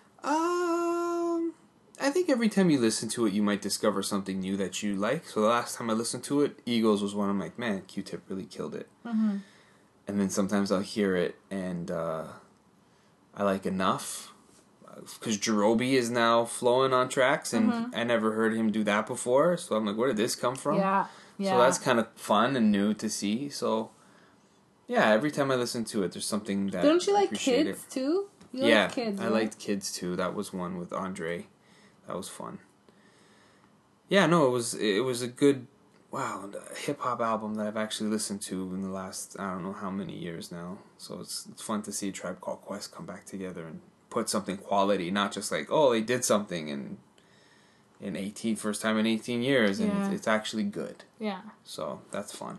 I think every time you listen to it, you might discover something new that you like. So the last time I listened to it, Eagles was one. I'm like, man, Q-Tip really killed it. And then sometimes I'll hear it and I like Enough, because Jerobi is now flowing on tracks, and I never heard him do that before. So I'm like, where did this come from? Yeah. So that's kind of fun and new to see. So yeah, every time I listen to it, there's something that Don't you like Kids too? You like Kids, I liked Kids too. That was one with Andre. That was fun. Yeah, no, it was a good hip hop album that I've actually listened to in the last I don't know how many years now. So it's fun to see Tribe Called Quest come back together and put something quality, not just like, oh, they did something in first time in 18 years, and it's actually good. Yeah. So that's fun.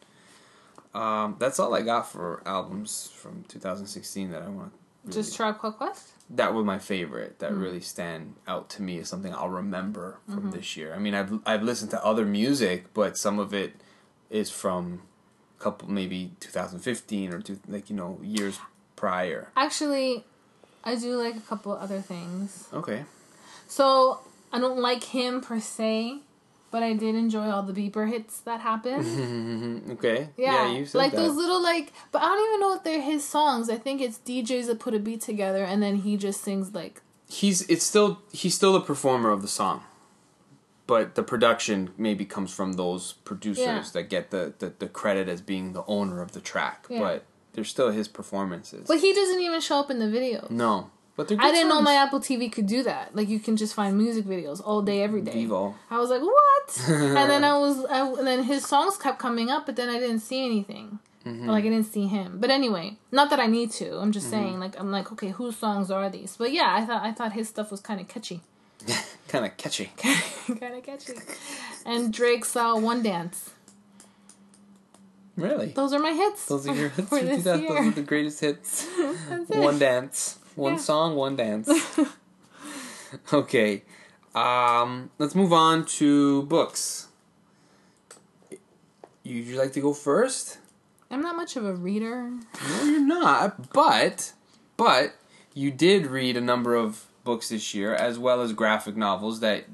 That's all I got for albums from 2016 that I want. Really, just Tribe Called Quest? That was my favorite. That really stand out to me as something I'll remember from this year. I mean, I've listened to other music, but some of it is from a couple, maybe 2015 or years prior. Actually, I do like a couple other things. Okay. So I don't like him per se, but I did enjoy all the beeper hits that happened. Okay. Yeah, you said like that. those little but I don't even know if they're his songs. I think it's DJs that put a beat together and then he just sings like. He's still the performer of the song, but the production maybe comes from those producers that get the credit as being the owner of the track. Yeah. But they're still his performances. But he doesn't even show up in the videos. No. But they're good I didn't know songs. my Apple TV could do that. Like, you can just find music videos all day, every day. Devo. I was like, what? And then and then his songs kept coming up, but then I didn't see anything. Like, I didn't see him. But anyway, not that I need to. I'm just saying, I'm like, okay, whose songs are these? But yeah, I thought his stuff was kind of catchy. Kind of catchy. Kind of catchy. And Drake's One Dance. Really? Those are my hits. Those are your hits for this year. Those are the greatest hits. That's it. One dance. One song, one dance. Okay. Let's move on to books. Would you like to go first? I'm not much of a reader. No, you're not. But you did read a number of books this year, as well as graphic novels that,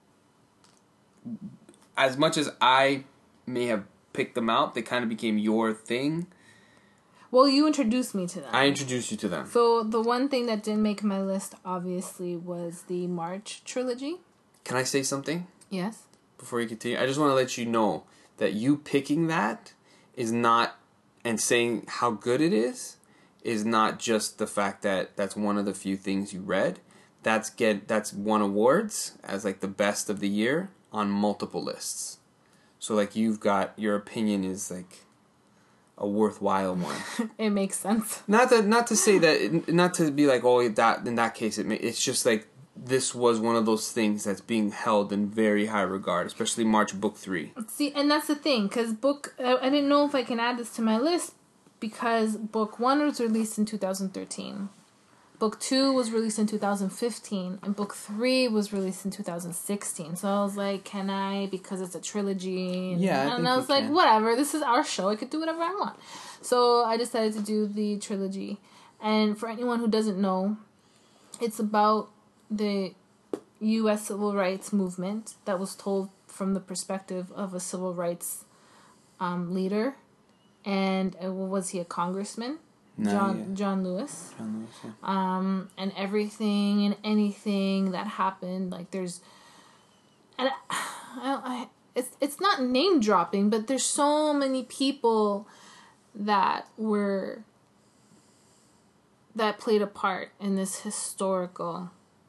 as much as I may have picked them out, they kind of became your thing. Well, you introduced me to them. I introduced you to them. So the one thing that didn't make my list, obviously, was the March trilogy. Can I say something? Yes. Before you continue, I just want to let you know that you picking that is not and saying how good it is not just the fact that that's one of the few things you read. That's won awards as like the best of the year on multiple lists. So like you've got, your opinion is like a worthwhile one. It makes sense. Not to say that, not to be like, oh, that in that case it's just like this was one of those things that's being held in very high regard, especially March Book 3. See, and that's the thing, because I didn't know if I can add this to my list, because Book 1 was released in 2013. Book 2 was released in 2015, and Book 3 was released in 2016. So I was like, can I, because it's a trilogy? And I was like, whatever, this is our show, I could do whatever I want. So I decided to do the trilogy. And for anyone who doesn't know, it's about the U.S. civil rights movement that was told from the perspective of a civil rights leader. And was he a congressman? John Lewis. John Lewis, yeah. And everything and anything that happened, like there's, and it's not name dropping, but there's so many people that played a part in this historical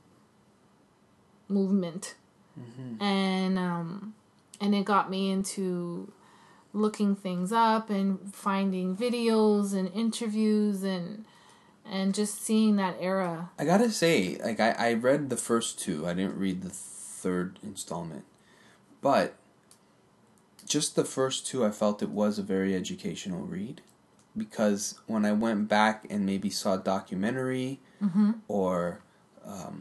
movement. Mm-hmm. And it got me into looking things up and finding videos and interviews and just seeing that era. I gotta say, like, I read the first two. I didn't read the third installment. But just the first two, I felt it was a very educational read. Because when I went back and maybe saw a documentary or a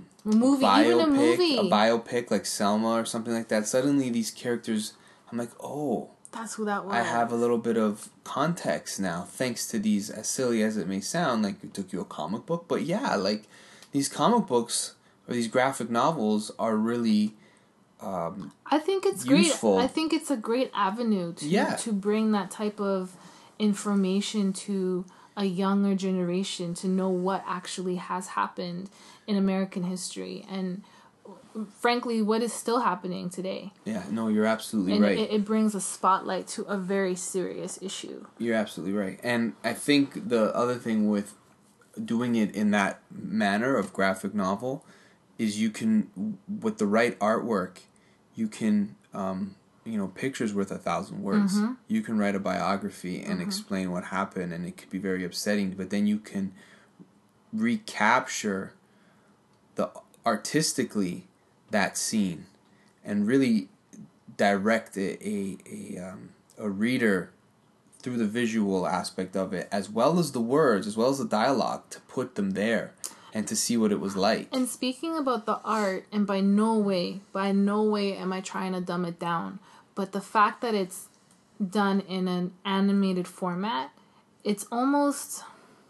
biopic like Selma or something like that, suddenly these characters, I'm like, oh, that's who that was. I have a little bit of context now, thanks to these, as silly as it may sound, like it took you a comic book, but yeah, like these comic books or these graphic novels are really I think it's useful. Great. I think it's a great avenue to bring that type of information to a younger generation, to know what actually has happened in American history and frankly what is still happening today. Yeah, no, you're absolutely right. It brings a spotlight to a very serious issue. You're absolutely right. And I think the other thing with doing it in that manner of graphic novel is you can, with the right artwork, you can picture's worth 1,000 words. Mm-hmm. You can write a biography and explain what happened, and it could be very upsetting, but then you can recapture artistically that scene and really direct a reader through the visual aspect of it, as well as the words, as well as the dialogue, to put them there and to see what it was like. And speaking about the art, and by no way am I trying to dumb it down, but the fact that it's done in an animated format, it's almost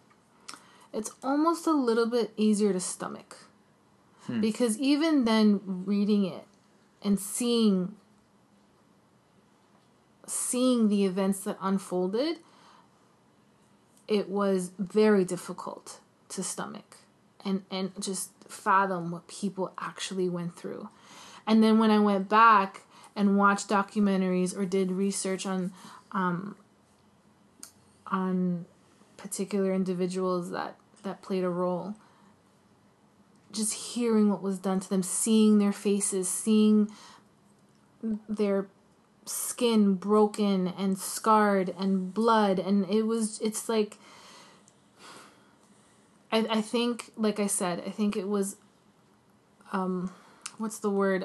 a little bit easier to stomach. Because even then, reading it and seeing the events that unfolded, it was very difficult to stomach and just fathom what people actually went through. And then when I went back and watched documentaries or did research on particular individuals that played a role, just hearing what was done to them, seeing their faces, seeing their skin broken and scarred and blood, and it's like, I think, like I said, I think it was, what's the word?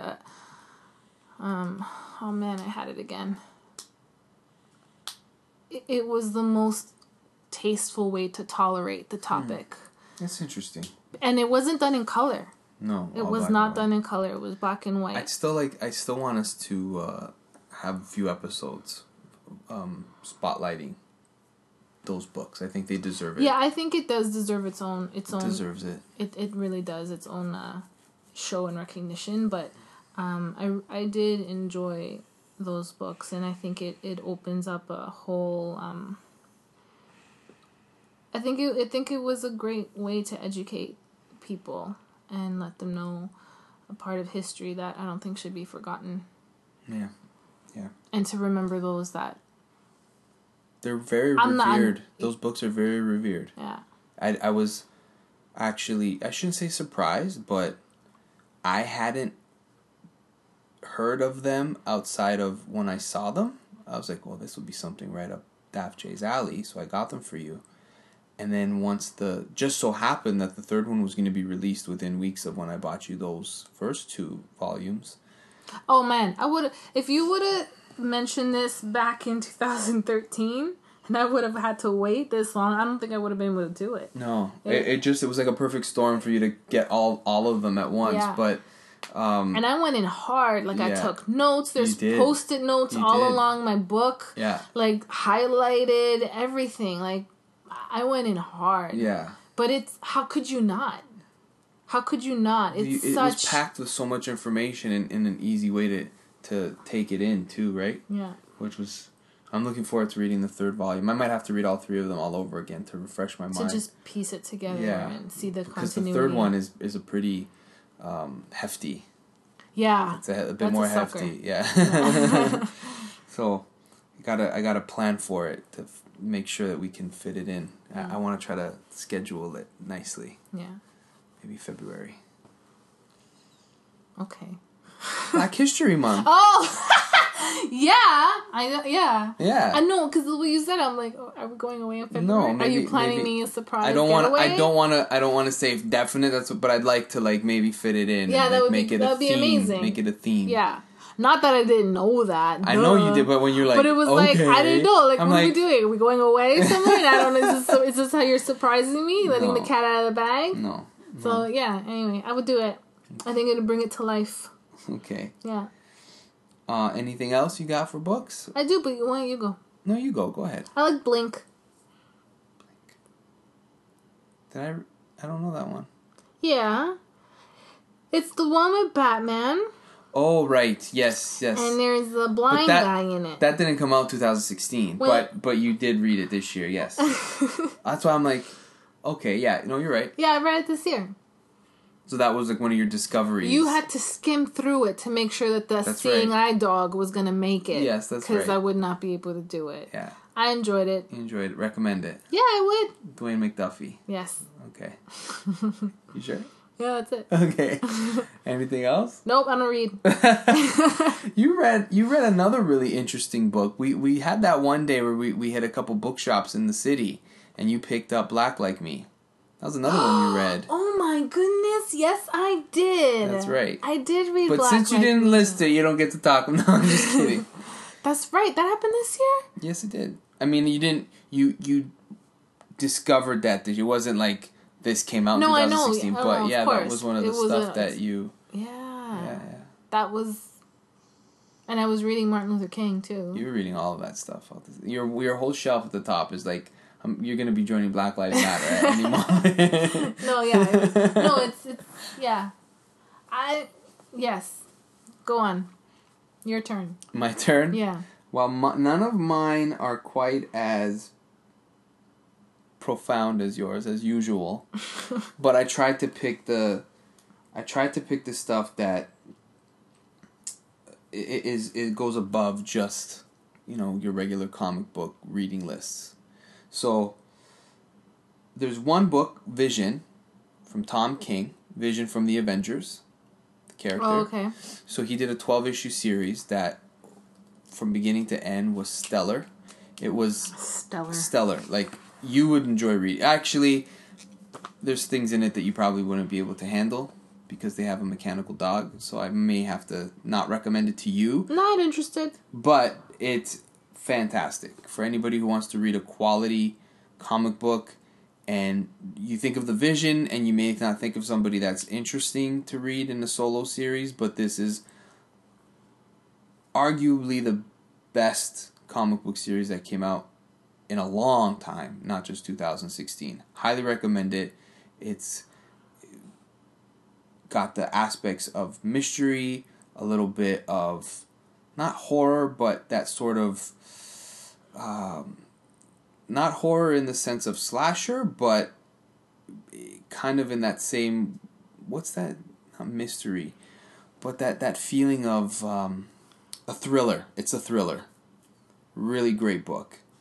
Oh man, I had it again. It was the most tasteful way to tolerate the topic. That's interesting. And it wasn't done in color. No, it was not done in color. It was black and white. I still want us to have a few episodes spotlighting those books. I think they deserve it. Yeah, I think it does deserve its own. It deserves it. It really does, its own show and recognition. But I did enjoy those books, and I think it opens up a whole. I think it was a great way to educate people and let them know a part of history that I don't think should be forgotten. Yeah. And to remember those that They're very I'm not- revered. Those books are very revered. Yeah. I was actually, I shouldn't say surprised, but I hadn't heard of them outside of when I saw them. I was like, well, this would be something right up Daft J's alley, so I got them for you. And then once just so happened that the third one was going to be released within weeks of when I bought you those first 2 volumes. Oh man, if you would have mentioned this back in 2013, and I would have had to wait this long, I don't think I would have been able to do it. No, it was like a perfect storm for you to get all of them at once. Yeah. But and I went in hard. Like, I Yeah. took notes. There's You did. Post-it notes You all did. along my book. Yeah. Like, highlighted everything. Like, I went in hard. Yeah. But how could you not? How could you not? It was packed with so much information and in an easy way to take it in too, right? Yeah. Which was, I'm looking forward to reading the 3rd volume. I might have to read all 3 of them all over again to refresh my mind. To just piece it together and see the Because the continuity. 3rd one is a pretty hefty. Yeah. It's a bit That's more a sucker. hefty. Yeah. So I gotta plan for it to make sure that we can fit it in. Yeah. I want to try to schedule it nicely. Yeah. Maybe February. Okay. Black History Month. Oh! Yeah. Yeah. Yeah. I know, because the way you said it, I'm like, oh, are we going away in February? No, Are maybe- you planning maybe- me a surprise I don't want getaway? to say definite. But I'd like to maybe fit it in. Yeah, and, that would make be- it that a would be theme. amazing. Make it a theme. Yeah. Not that I didn't know that. I know you duh. did, but when you're like, But it was like, I didn't know. Like, I'm what are we like, doing? Are we going away somewhere? And I don't know. Is this how you're surprising me? Letting No. the cat out of the bag? No. So, yeah. Anyway, I would do it. I think it'd bring it to life. Okay. Yeah. Anything else you got for books? I do, but why don't you go? No, you go. Go ahead. I like Blink. I don't know that one. Yeah. It's the one with Batman. Oh, right. Yes. And there's a blind guy in it. That didn't come out 2016, Well- but you did read it this year, yes. That's why I'm like, okay, yeah, no, you're right. Yeah, I read it this year. So that was like one of your discoveries. You had to skim through it to make sure that the That's seeing right. eye dog was going to make it. Yes, that's Because right. I would not be able to do it. Yeah, I enjoyed it. you enjoyed it. Recommend it. Yeah, I would. Dwayne McDuffie. Yes. Okay. You sure? Yeah, that's it. Okay. Anything else? Nope, I don't read. You read another really interesting book. We had that one day where we had a couple bookshops in the city, and you picked up Black Like Me. That was another one you read. Oh my goodness, yes I did. That's right. I did read But Black since you Like didn't Me. list it, you don't get to talk. No, I'm just kidding. That's right, that happened this year? Yes, it did. I mean, you didn't. You discovered that it wasn't like this came out in No, I know. 2016. Oh, But of yeah, that course. was one of the It was stuff a- that you. Yeah. Yeah. That was... And I was reading Martin Luther King, too. You were reading all of that stuff. Your whole shelf at the top is like, you're gonna be joining Black Lives Matter at any moment. No, yeah. It's yeah. Yes. Go on. Your turn. My turn. Yeah. Well, none of mine are quite as profound as yours, as usual. But I tried to pick the stuff that it goes above just, your regular comic book reading lists. So there's one book, Vision, from Tom King, Vision from the Avengers, the character. Oh, okay. So he did a 12-issue series that, from beginning to end, was stellar. It was stellar. Like, you would enjoy reading. Actually, there's things in it that you probably wouldn't be able to handle because they have a mechanical dog. So I may have to not recommend it to you. Not interested. But it's fantastic for anybody who wants to read a quality comic book. And you think of the Vision, and you may not think of somebody that's interesting to read in a solo series, but this is arguably the best comic book series that came out in a long time, not just 2016. Highly recommend it. It's got the aspects of mystery, a little bit of, not horror, but that sort of, not horror in the sense of slasher, but kind of in that same, what's that, not mystery, but that feeling of a thriller. It's a thriller. Really great book.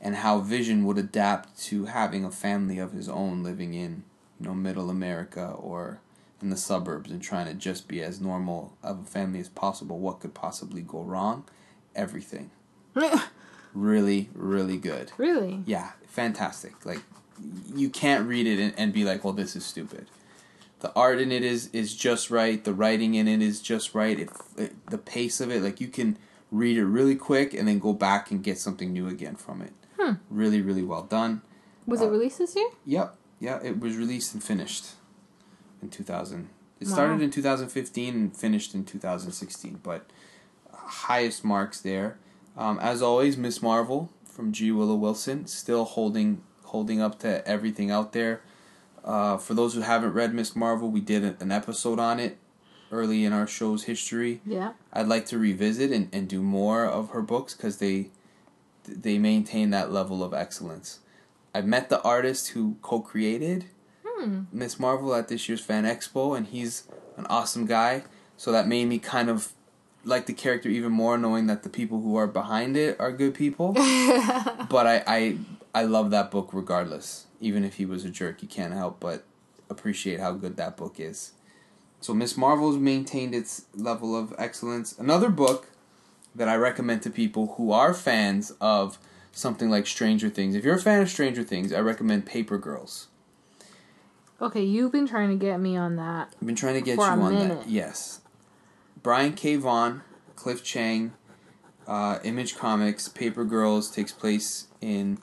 and how Vision would adapt to having a family of his own living in, middle America or in the suburbs and trying to just be as normal of a family as possible. What could possibly go wrong? Everything. Really, really good. Really? Yeah, fantastic. Like, you can't read it and be like, well, this is stupid. The art in it is just right. The writing in it is just right. The pace of it, like, you can read it really quick and then go back and get something new again from it. Really, really well done. Was it released this year? Yep. Yeah, it was released and finished in 2000. It started in 2015 and finished in 2016, but highest marks there. As always, Miss Marvel from G. Willow Wilson, still holding up to everything out there. For those who haven't read Miss Marvel, we did an episode on it early in our show's history. Yeah. I'd like to revisit and do more of her books because they maintain that level of excellence. I met the artist who co-created Miss Marvel at this year's Fan Expo, and he's an awesome guy. So that made me kind of like the character even more, knowing that the people who are behind it are good people. But I love that book regardless. Even if he was a jerk, you can't help but appreciate how good that book is. So Miss Marvel's maintained its level of excellence. Another book that I recommend to people who are fans of something like Stranger Things. If you're a fan of Stranger Things, I recommend Paper Girls. Okay, you've been trying to get me on that. I've been trying to get you on that. Yes. Brian K. Vaughan, Cliff Chang, Image Comics, Paper Girls takes place in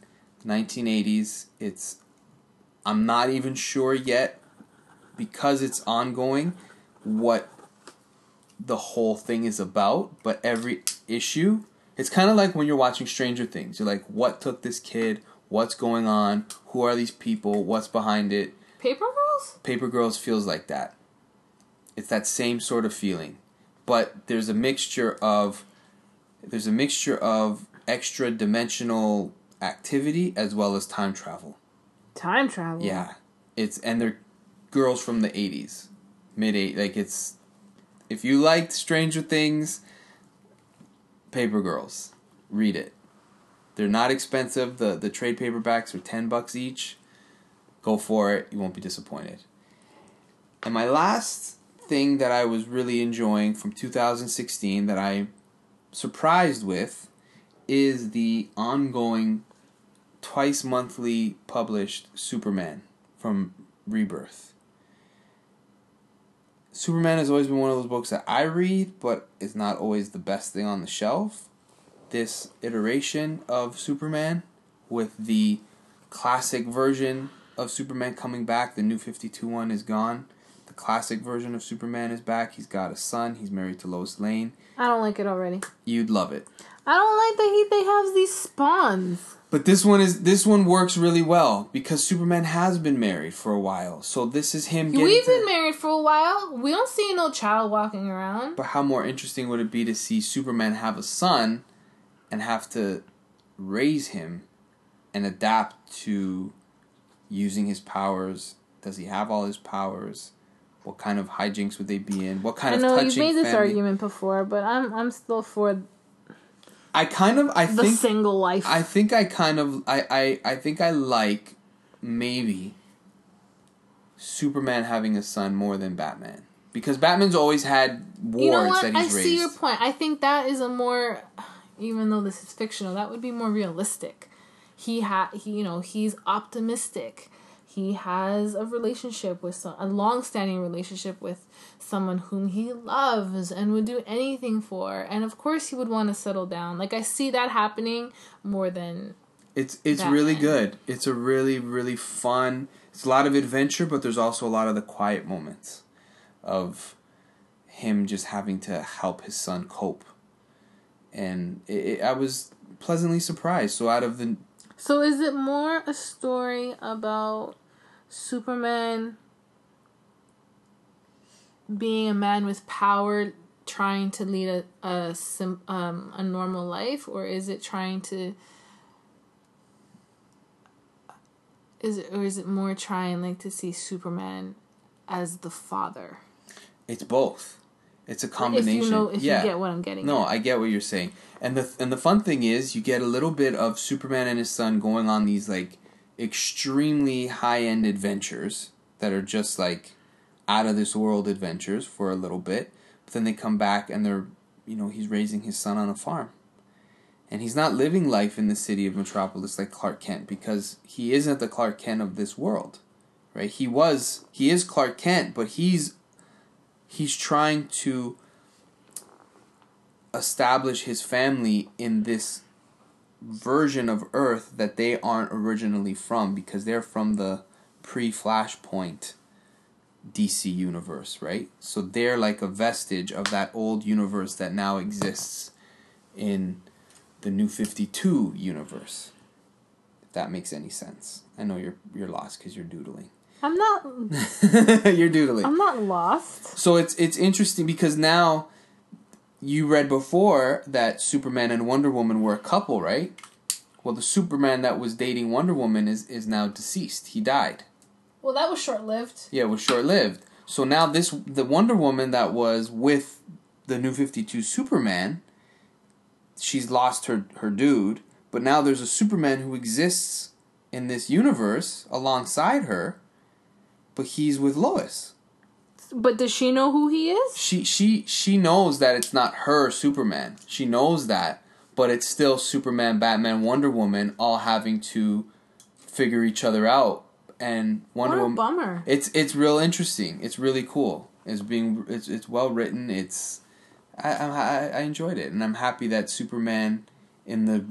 1980s. I'm not even sure yet, because it's ongoing, what the whole thing is about, but every issue, it's kind of like when you're watching Stranger Things. You're like, what took this kid? What's going on? Who are these people? What's behind it? Paper Girls? Paper Girls feels like that. It's that same sort of feeling. But there's a mixture of extra dimensional activity as well as time travel. Time travel? Yeah. And they're girls from the 80s. Mid-80s. Like, it's... If you liked Stranger Things, Paper Girls, read it. They're not expensive. The trade paperbacks are $10 each. Go for it. You won't be disappointed. And my last thing that I was really enjoying from 2016 that I'm surprised with is the ongoing twice monthly published Superman from Rebirth. Superman has always been one of those books that I read, but it's not always the best thing on the shelf. This iteration of Superman with the classic version of Superman coming back, the New 52 one is gone. The classic version of Superman is back. He's got a son. He's married to Lois Lane. I don't like it already. You'd love it. I don't like that they have these spawns. But this one works really well because Superman has been married for a while. So this is him getting We've been married for a while. We don't see no child walking around. But how more interesting would it be to see Superman have a son and have to raise him and adapt to using his powers? Does he have all his powers? What kind of hijinks would they be in? What kind of touching you've made this family? argument before, but I'm still for the single life. I think I like maybe Superman having a son more than Batman. Because Batman's always had wards that he's raised. I see your point. I think that is a more, even though this is fictional, that would be more realistic. He's optimistic. He has a relationship with a long-standing relationship with someone whom he loves and would do anything for. And of course he would want to settle down. Like, I see that happening more than It's really good. It's a really, really fun... It's a lot of adventure, but there's also a lot of the quiet moments of him just having to help his son cope. And I was pleasantly surprised. So is it more a story about Superman being a man with power trying to lead a normal life, or is it trying to is it more trying to see Superman as the father? It's both. It's a combination. If you get what I'm getting. No, at. I get what you're saying. And the fun thing is, you get a little bit of Superman and his son going on these like extremely high end adventures that are just like out of this world adventures for a little bit. But then they come back and they're, he's raising his son on a farm. And he's not living life in the city of Metropolis like Clark Kent, because he isn't the Clark Kent of this world, right? He is Clark Kent, but he's trying to establish his family in this version of Earth that they aren't originally from, because they're from the pre-Flashpoint DC universe, right? So they're like a vestige of that old universe that now exists in the New 52 universe. If that makes any sense. I know you're lost because you're doodling. I'm not. You're doodling. I'm not lost. So it's interesting because now you read before that Superman and Wonder Woman were a couple, right? Well, the Superman that was dating Wonder Woman is now deceased. He died. Well, that was short-lived. Yeah, it was short-lived. So now the Wonder Woman that was with the New 52 Superman, she's lost her dude, but now there's a Superman who exists in this universe alongside her, but he's with Lois. But does she know who he is? She knows that it's not her Superman. She knows that, but it's still Superman, Batman, Wonder Woman all having to figure each other out. And Wonder Woman, what a bummer. It's real interesting. It's really cool. It's well written. I enjoyed it, and I'm happy that Superman in the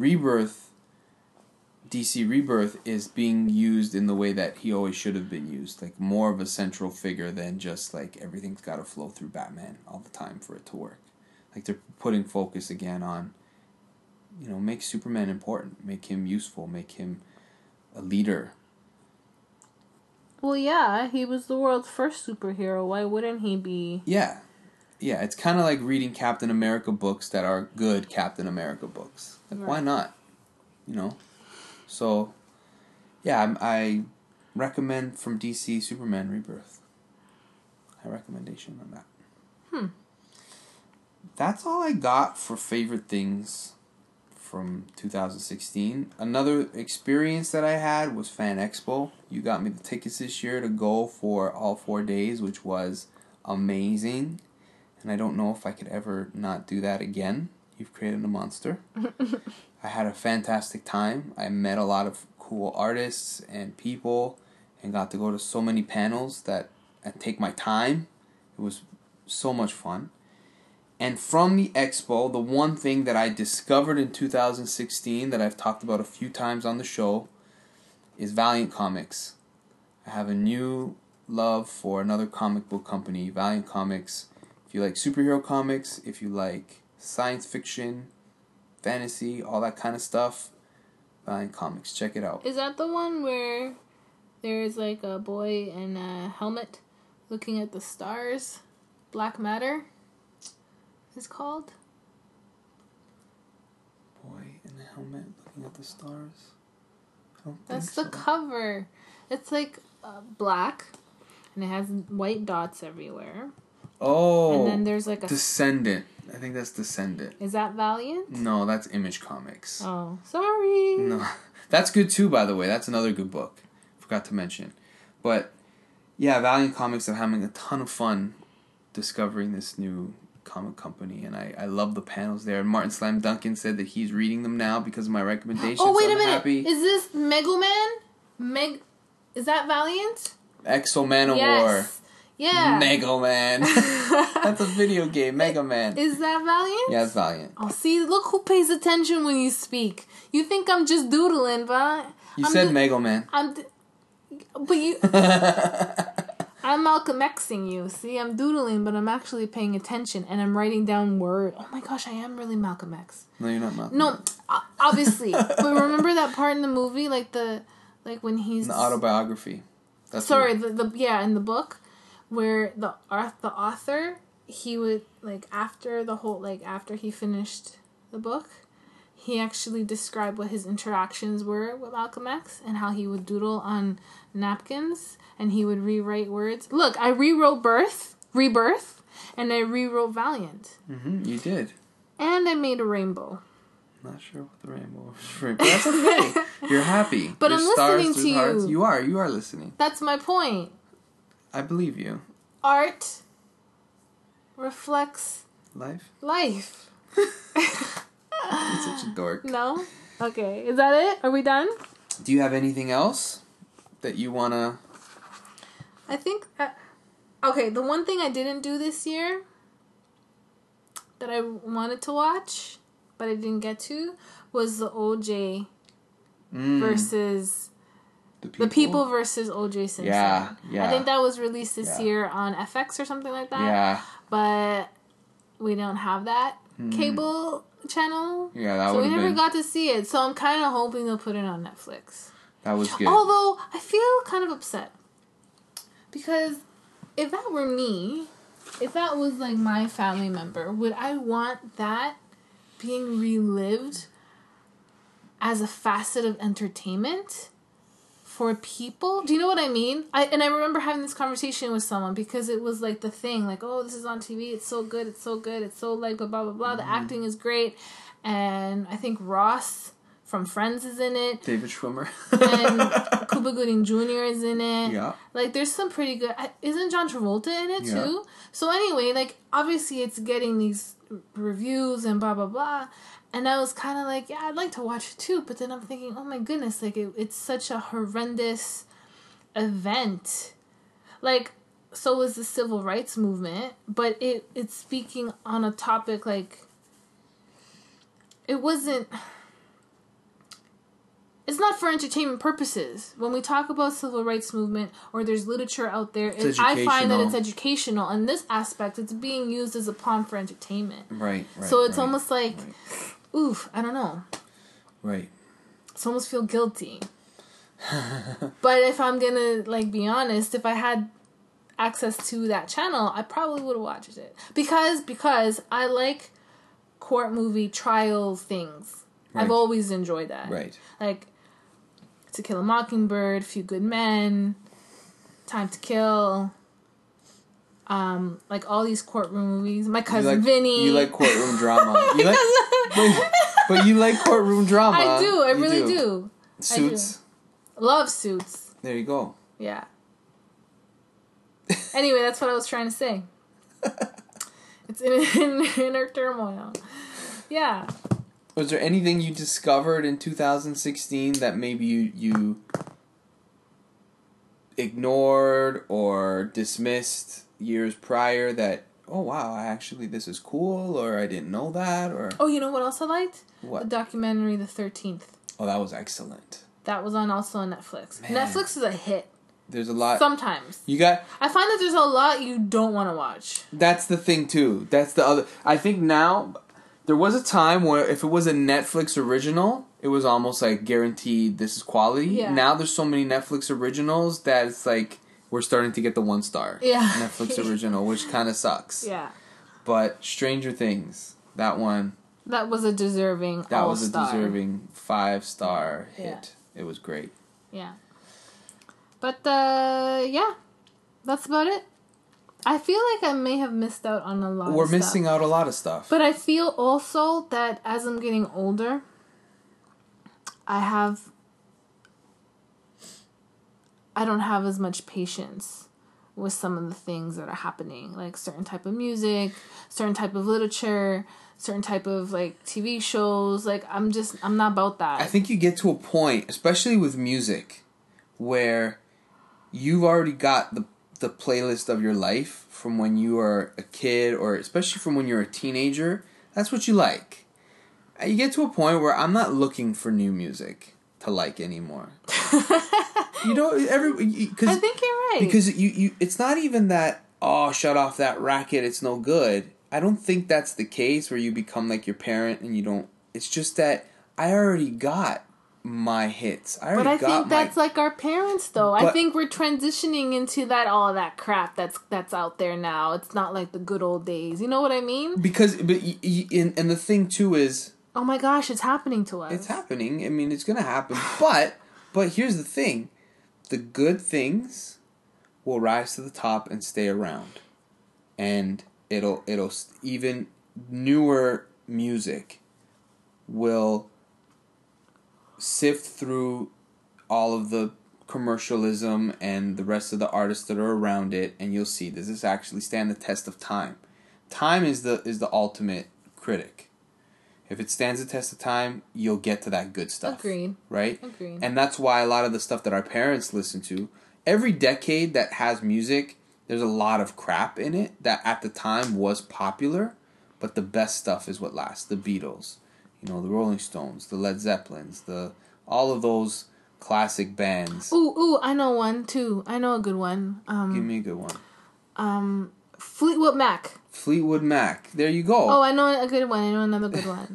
DC Rebirth is being used in the way that he always should have been used, like more of a central figure than just like everything's got to flow through Batman all the time for it to work. Like they're putting focus again on, make Superman important, make him useful, make him a leader. Well, yeah, he was the world's first superhero. Why wouldn't he be? Yeah, it's kind of like reading Captain America books that are good Captain America books. Like, why not? So, yeah, I recommend from DC Superman Rebirth. High recommendation on that. That's all I got for favorite things from 2016. Another experience that I had was Fan Expo. You got me the tickets this year to go for all 4 days, which was amazing. And I don't know if I could ever not do that again. You've created a monster. I had a fantastic time. I met a lot of cool artists and people and got to go to so many panels and take my time. It was so much fun. And from the expo, the one thing that I discovered in 2016 that I've talked about a few times on the show is Valiant Comics. I have a new love for another comic book company, Valiant Comics. If you like superhero comics, if you like science fiction, fantasy, all that kind of stuff, Valiant Comics, check it out. Is that the one where there's like a boy in a helmet looking at the stars? Black Matter is called? Boy in a helmet looking at the stars? That's the cover. It's like black, and it has white dots everywhere. Oh, and then there's like a Descendant. I think that's Descendant. Is that Valiant? No, that's Image Comics. Oh, sorry. No, that's good too. By the way, that's another good book. Forgot to mention, but yeah, Valiant Comics are having a ton of fun discovering this new comic company, and I love the panels there. Martin Slam Duncan said that he's reading them now because of my recommendation. Oh, wait so a minute. Happy. Is this Megoman? Is that Valiant? Exo Manowar. Yes. Yeah. Mega Man. That's a video game. Mega Man. Is that Valiant? Yeah, it's Valiant. Oh, see, look who pays attention when you speak. You think I'm just doodling, but you said Mega Man. But you. I'm Malcolm Xing you. See, I'm doodling, but I'm actually paying attention, and I'm writing down words. Oh my gosh, I am really Malcolm X. No, you're not Malcolm. No, obviously. But remember that part in the movie, like when he's the autobiography. That's sorry, in the book, where the author, he would after he finished the book, he actually described what his interactions were with Malcolm X and how he would doodle on napkins and he would rewrite words. Look, I rewrote Rebirth, And I rewrote Valiant. You did. And I made a rainbow. Not sure what the rainbow is, but that's okay. You're happy. But there's I'm listening to hearts. you. You are listening. That's my point. I believe you. Art reflects Life? life. You're such a dork. No? Okay. Is that it? Are we done? Do you have anything else that you want to... I think... okay, the one thing I didn't do this year that I wanted to watch, but I didn't get to, was the OJ versus... The People versus OJ Simpson. Yeah. I think that was released this year on FX or something like that. Yeah. But we don't have that cable channel. Yeah, that so would we have never been... got to see it. So I'm kind of hoping they'll put it on Netflix. That was good. Although, I feel kind of upset. Because if that were me, if that was like my family member, would I want that being relived as a facet of entertainment for people? Do you know what I mean? I remember having this conversation with someone because it was like the thing, like, oh, this is on TV, it's so good, it's so good, it's so like blah blah blah. The acting is great, and I think Ross from Friends is in it. David Schwimmer. And Cuba Gooding Jr. is in it. Yeah. Like, there's some pretty good... Isn't John Travolta in it, too? So, anyway, like, obviously it's getting these reviews and blah, blah, blah. And I was kind of like, yeah, I'd like to watch it, too. But then I'm thinking, oh, my goodness, like, it's such a horrendous event. Like, so was the civil rights movement. But it's speaking on a topic, like... It wasn't... It's not for entertainment purposes. When we talk about civil rights movement or there's literature out there, I find that it's educational. In this aspect, it's being used as a pawn for entertainment. Right. So it's almost like, oof, I don't know. Right. It's almost feel guilty. But if I'm gonna like be honest, if I had access to that channel, I probably would have watched it. Because I like court movie trial things. Right. I've always enjoyed that. Right. Like To Kill a Mockingbird, Few Good Men, Time to Kill, like all these courtroom movies. My Cousin Vinny. You like courtroom drama. But you like courtroom drama. I do. I really do. Suits. I do. Love Suits. There you go. Yeah. Anyway, that's what I was trying to say. It's in inner turmoil. Yeah. Was there anything you discovered in 2016 that maybe you ignored or dismissed years prior that, oh wow, this is cool, or I didn't know that, or... Oh, you know what else I liked? What? The documentary The 13th. Oh, that was excellent. That was also on Netflix. Man. Netflix is a hit. There's a lot... Sometimes. I find that there's a lot you don't want to watch. That's the thing, too. That's the other... I think now... There was a time where if it was a Netflix original, it was almost like guaranteed this is quality. Yeah. Now there's so many Netflix originals that it's like we're starting to get the 1-star Netflix original, which kind of sucks. Yeah. But Stranger Things, that one. That was a deserving That was all-star. a deserving 5-star hit. Yeah. It was great. Yeah. But, yeah. That's about it. I feel like I may have missed out on a lot of stuff. We're missing out a lot of stuff. But I feel also that as I'm getting older, I don't have as much patience with some of the things that are happening. Like certain type of music, certain type of literature, certain type of like TV shows. Like I'm not about that. I think you get to a point, especially with music, where you've already got the playlist of your life from when you were a kid, or especially from when you're a teenager. That's what you like. You get to a point where I'm not looking for new music to like anymore. You know, I think you're right. Because you it's not even that, oh, shut off that racket, it's no good. I don't think that's the case where you become like your parent and you don't... It's just that I already got my hits. But I think that's like our parents, though. I think we're transitioning into that all that crap that's out there now. It's not like the good old days. You know what I mean? And the thing too is, oh my gosh, it's happening to us. It's happening. I mean, it's gonna happen. But here's the thing: the good things will rise to the top and stay around, and even newer music will sift through all of the commercialism and the rest of the artists that are around it, and you'll see, does this actually stand the test of time? Time is the ultimate critic. If it stands the test of time, you'll get to that good stuff. Agreed. Right? Agreed. And that's why a lot of the stuff that our parents listen to, every decade that has music, there's a lot of crap in it that at the time was popular, but the best stuff is what lasts. The Beatles, the Rolling Stones, the Led Zeppelins, all of those classic bands. Ooh, I know one too. I know a good one. Give me a good one. Fleetwood Mac. Fleetwood Mac. There you go. Oh, I know a good one. I know another good one.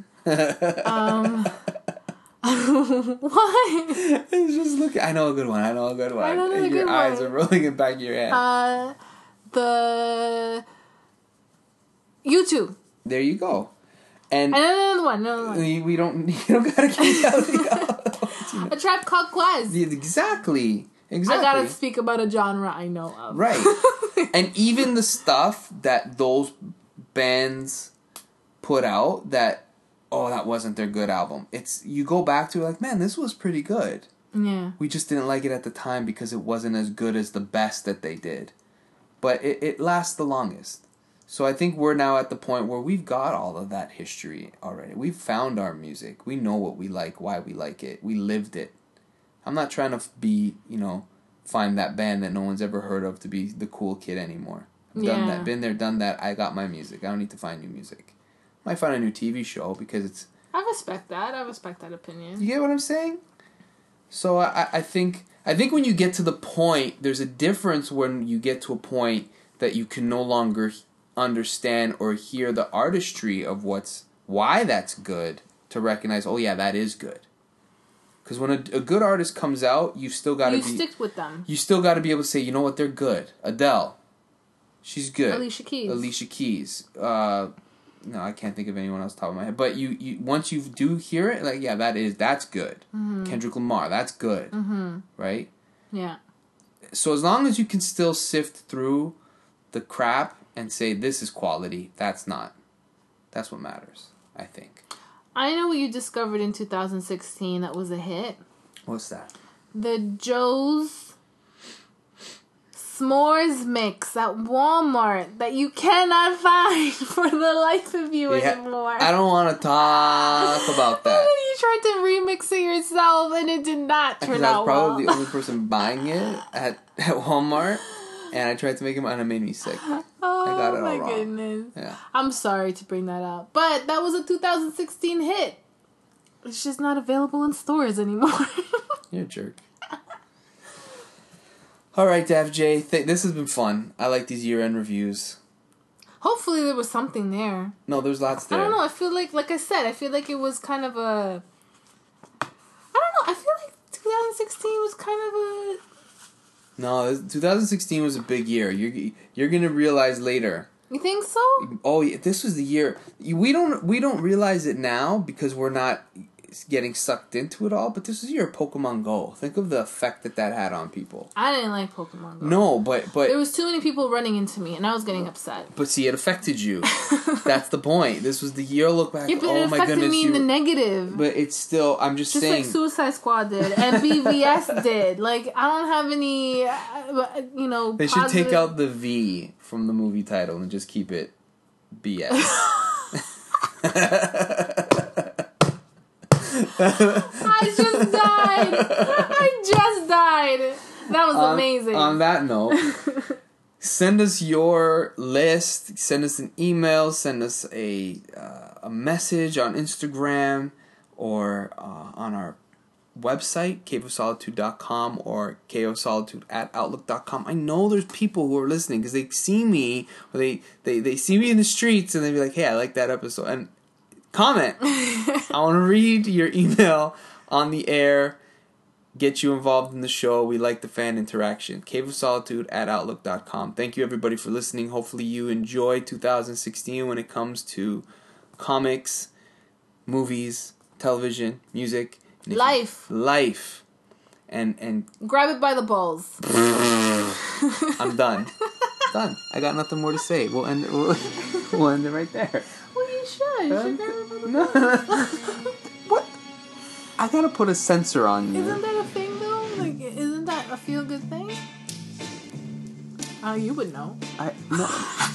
What? It's just look. I know a good one. I know another good your one. eyes are rolling in the back of your head. The YouTube. There you go. And another one. We don't. You don't gotta keep telling. A Tribe Called Quest. Exactly. I gotta speak about a genre I know of. Right. And even the stuff that those bands put out that wasn't their good album. You go back to like, man, this was pretty good. Yeah. We just didn't like it at the time because it wasn't as good as the best that they did. But it lasts the longest. So I think we're now at the point where we've got all of that history already. We've found our music. We know what we like, why we like it. We lived it. I'm not trying to be, find that band that no one's ever heard of to be the cool kid anymore. I've done that. Been there, done that. I got my music. I don't need to find new music. Might find a new TV show because it's... I respect that. I respect that opinion. You get what I'm saying? So I think when you get to the point, there's a difference when you get to a point that you can no longer understand or hear the artistry of why that's good to recognize, oh yeah, that is good. Because when a good artist comes out, you still got to be... You stick with them. You still got to be able to say, you know what, they're good. Adele. She's good. Alicia Keys. No, I can't think of anyone else top of my head. But you once you do hear it, like, yeah, that's good. Mm-hmm. Kendrick Lamar, that's good. Mm-hmm. Right? Yeah. So as long as you can still sift through the crap and say, this is quality, that's not. That's what matters, I think. I know what you discovered in 2016 that was a hit. What's that? The Joe's S'mores mix at Walmart that you cannot find for the life of you anymore. I don't want to talk about that. You tried to remix it yourself and it did not turn out well. I was probably the only person buying it at Walmart, and I tried to make it and it made me sick. Oh, I got it all my wrong. goodness. Yeah. I'm sorry to bring that up. But that was a 2016 hit. It's just not available in stores anymore. You're a jerk. All right, Dav J. This has been fun. I like these year-end reviews. Hopefully there was something there. No, there's lots there. I don't know. I feel like I said, I feel like it was kind of a... I don't know. I feel like 2016 was kind of a... No, 2016 was a big year. You're gonna realize later. You think so? Oh, yeah, this was the year. We don't realize it now because we're not getting sucked into it all. But this was the year of Pokemon Go. Think of the effect that had on people. I didn't like Pokemon Go. No, but there was too many people running into me, and I was getting upset. But see, it affected you. That's the point. This was the year. Look back. Yeah, but it affected me in the negative. But it's still. I'm just saying. Just like Suicide Squad did and BVS did. Like, I don't have any. They should take out the V from the movie title and just keep it BS. I just died. That was amazing. On that note, send us your list. Send us an email. Send us a message on Instagram or on our website, caveofsolitude.com or caveofsolitude@outlook.com. I know there's people who are listening because they see me, or they see me in the streets and they be like, hey, I like that episode. And comment. I want to read your email on the air, get you involved in the show. We like the fan interaction. caveofsolitude@outlook.com. Thank you, everybody, for listening. Hopefully you enjoy 2016 when it comes to comics, movies, television, music, life. And grab it by the balls. I'm done. done. I got nothing more to say. We'll end it right there. Well, you should. You should never No. What? I gotta put a censor on you. Isn't that a thing though? Like, isn't that a feel good thing? You would know. No.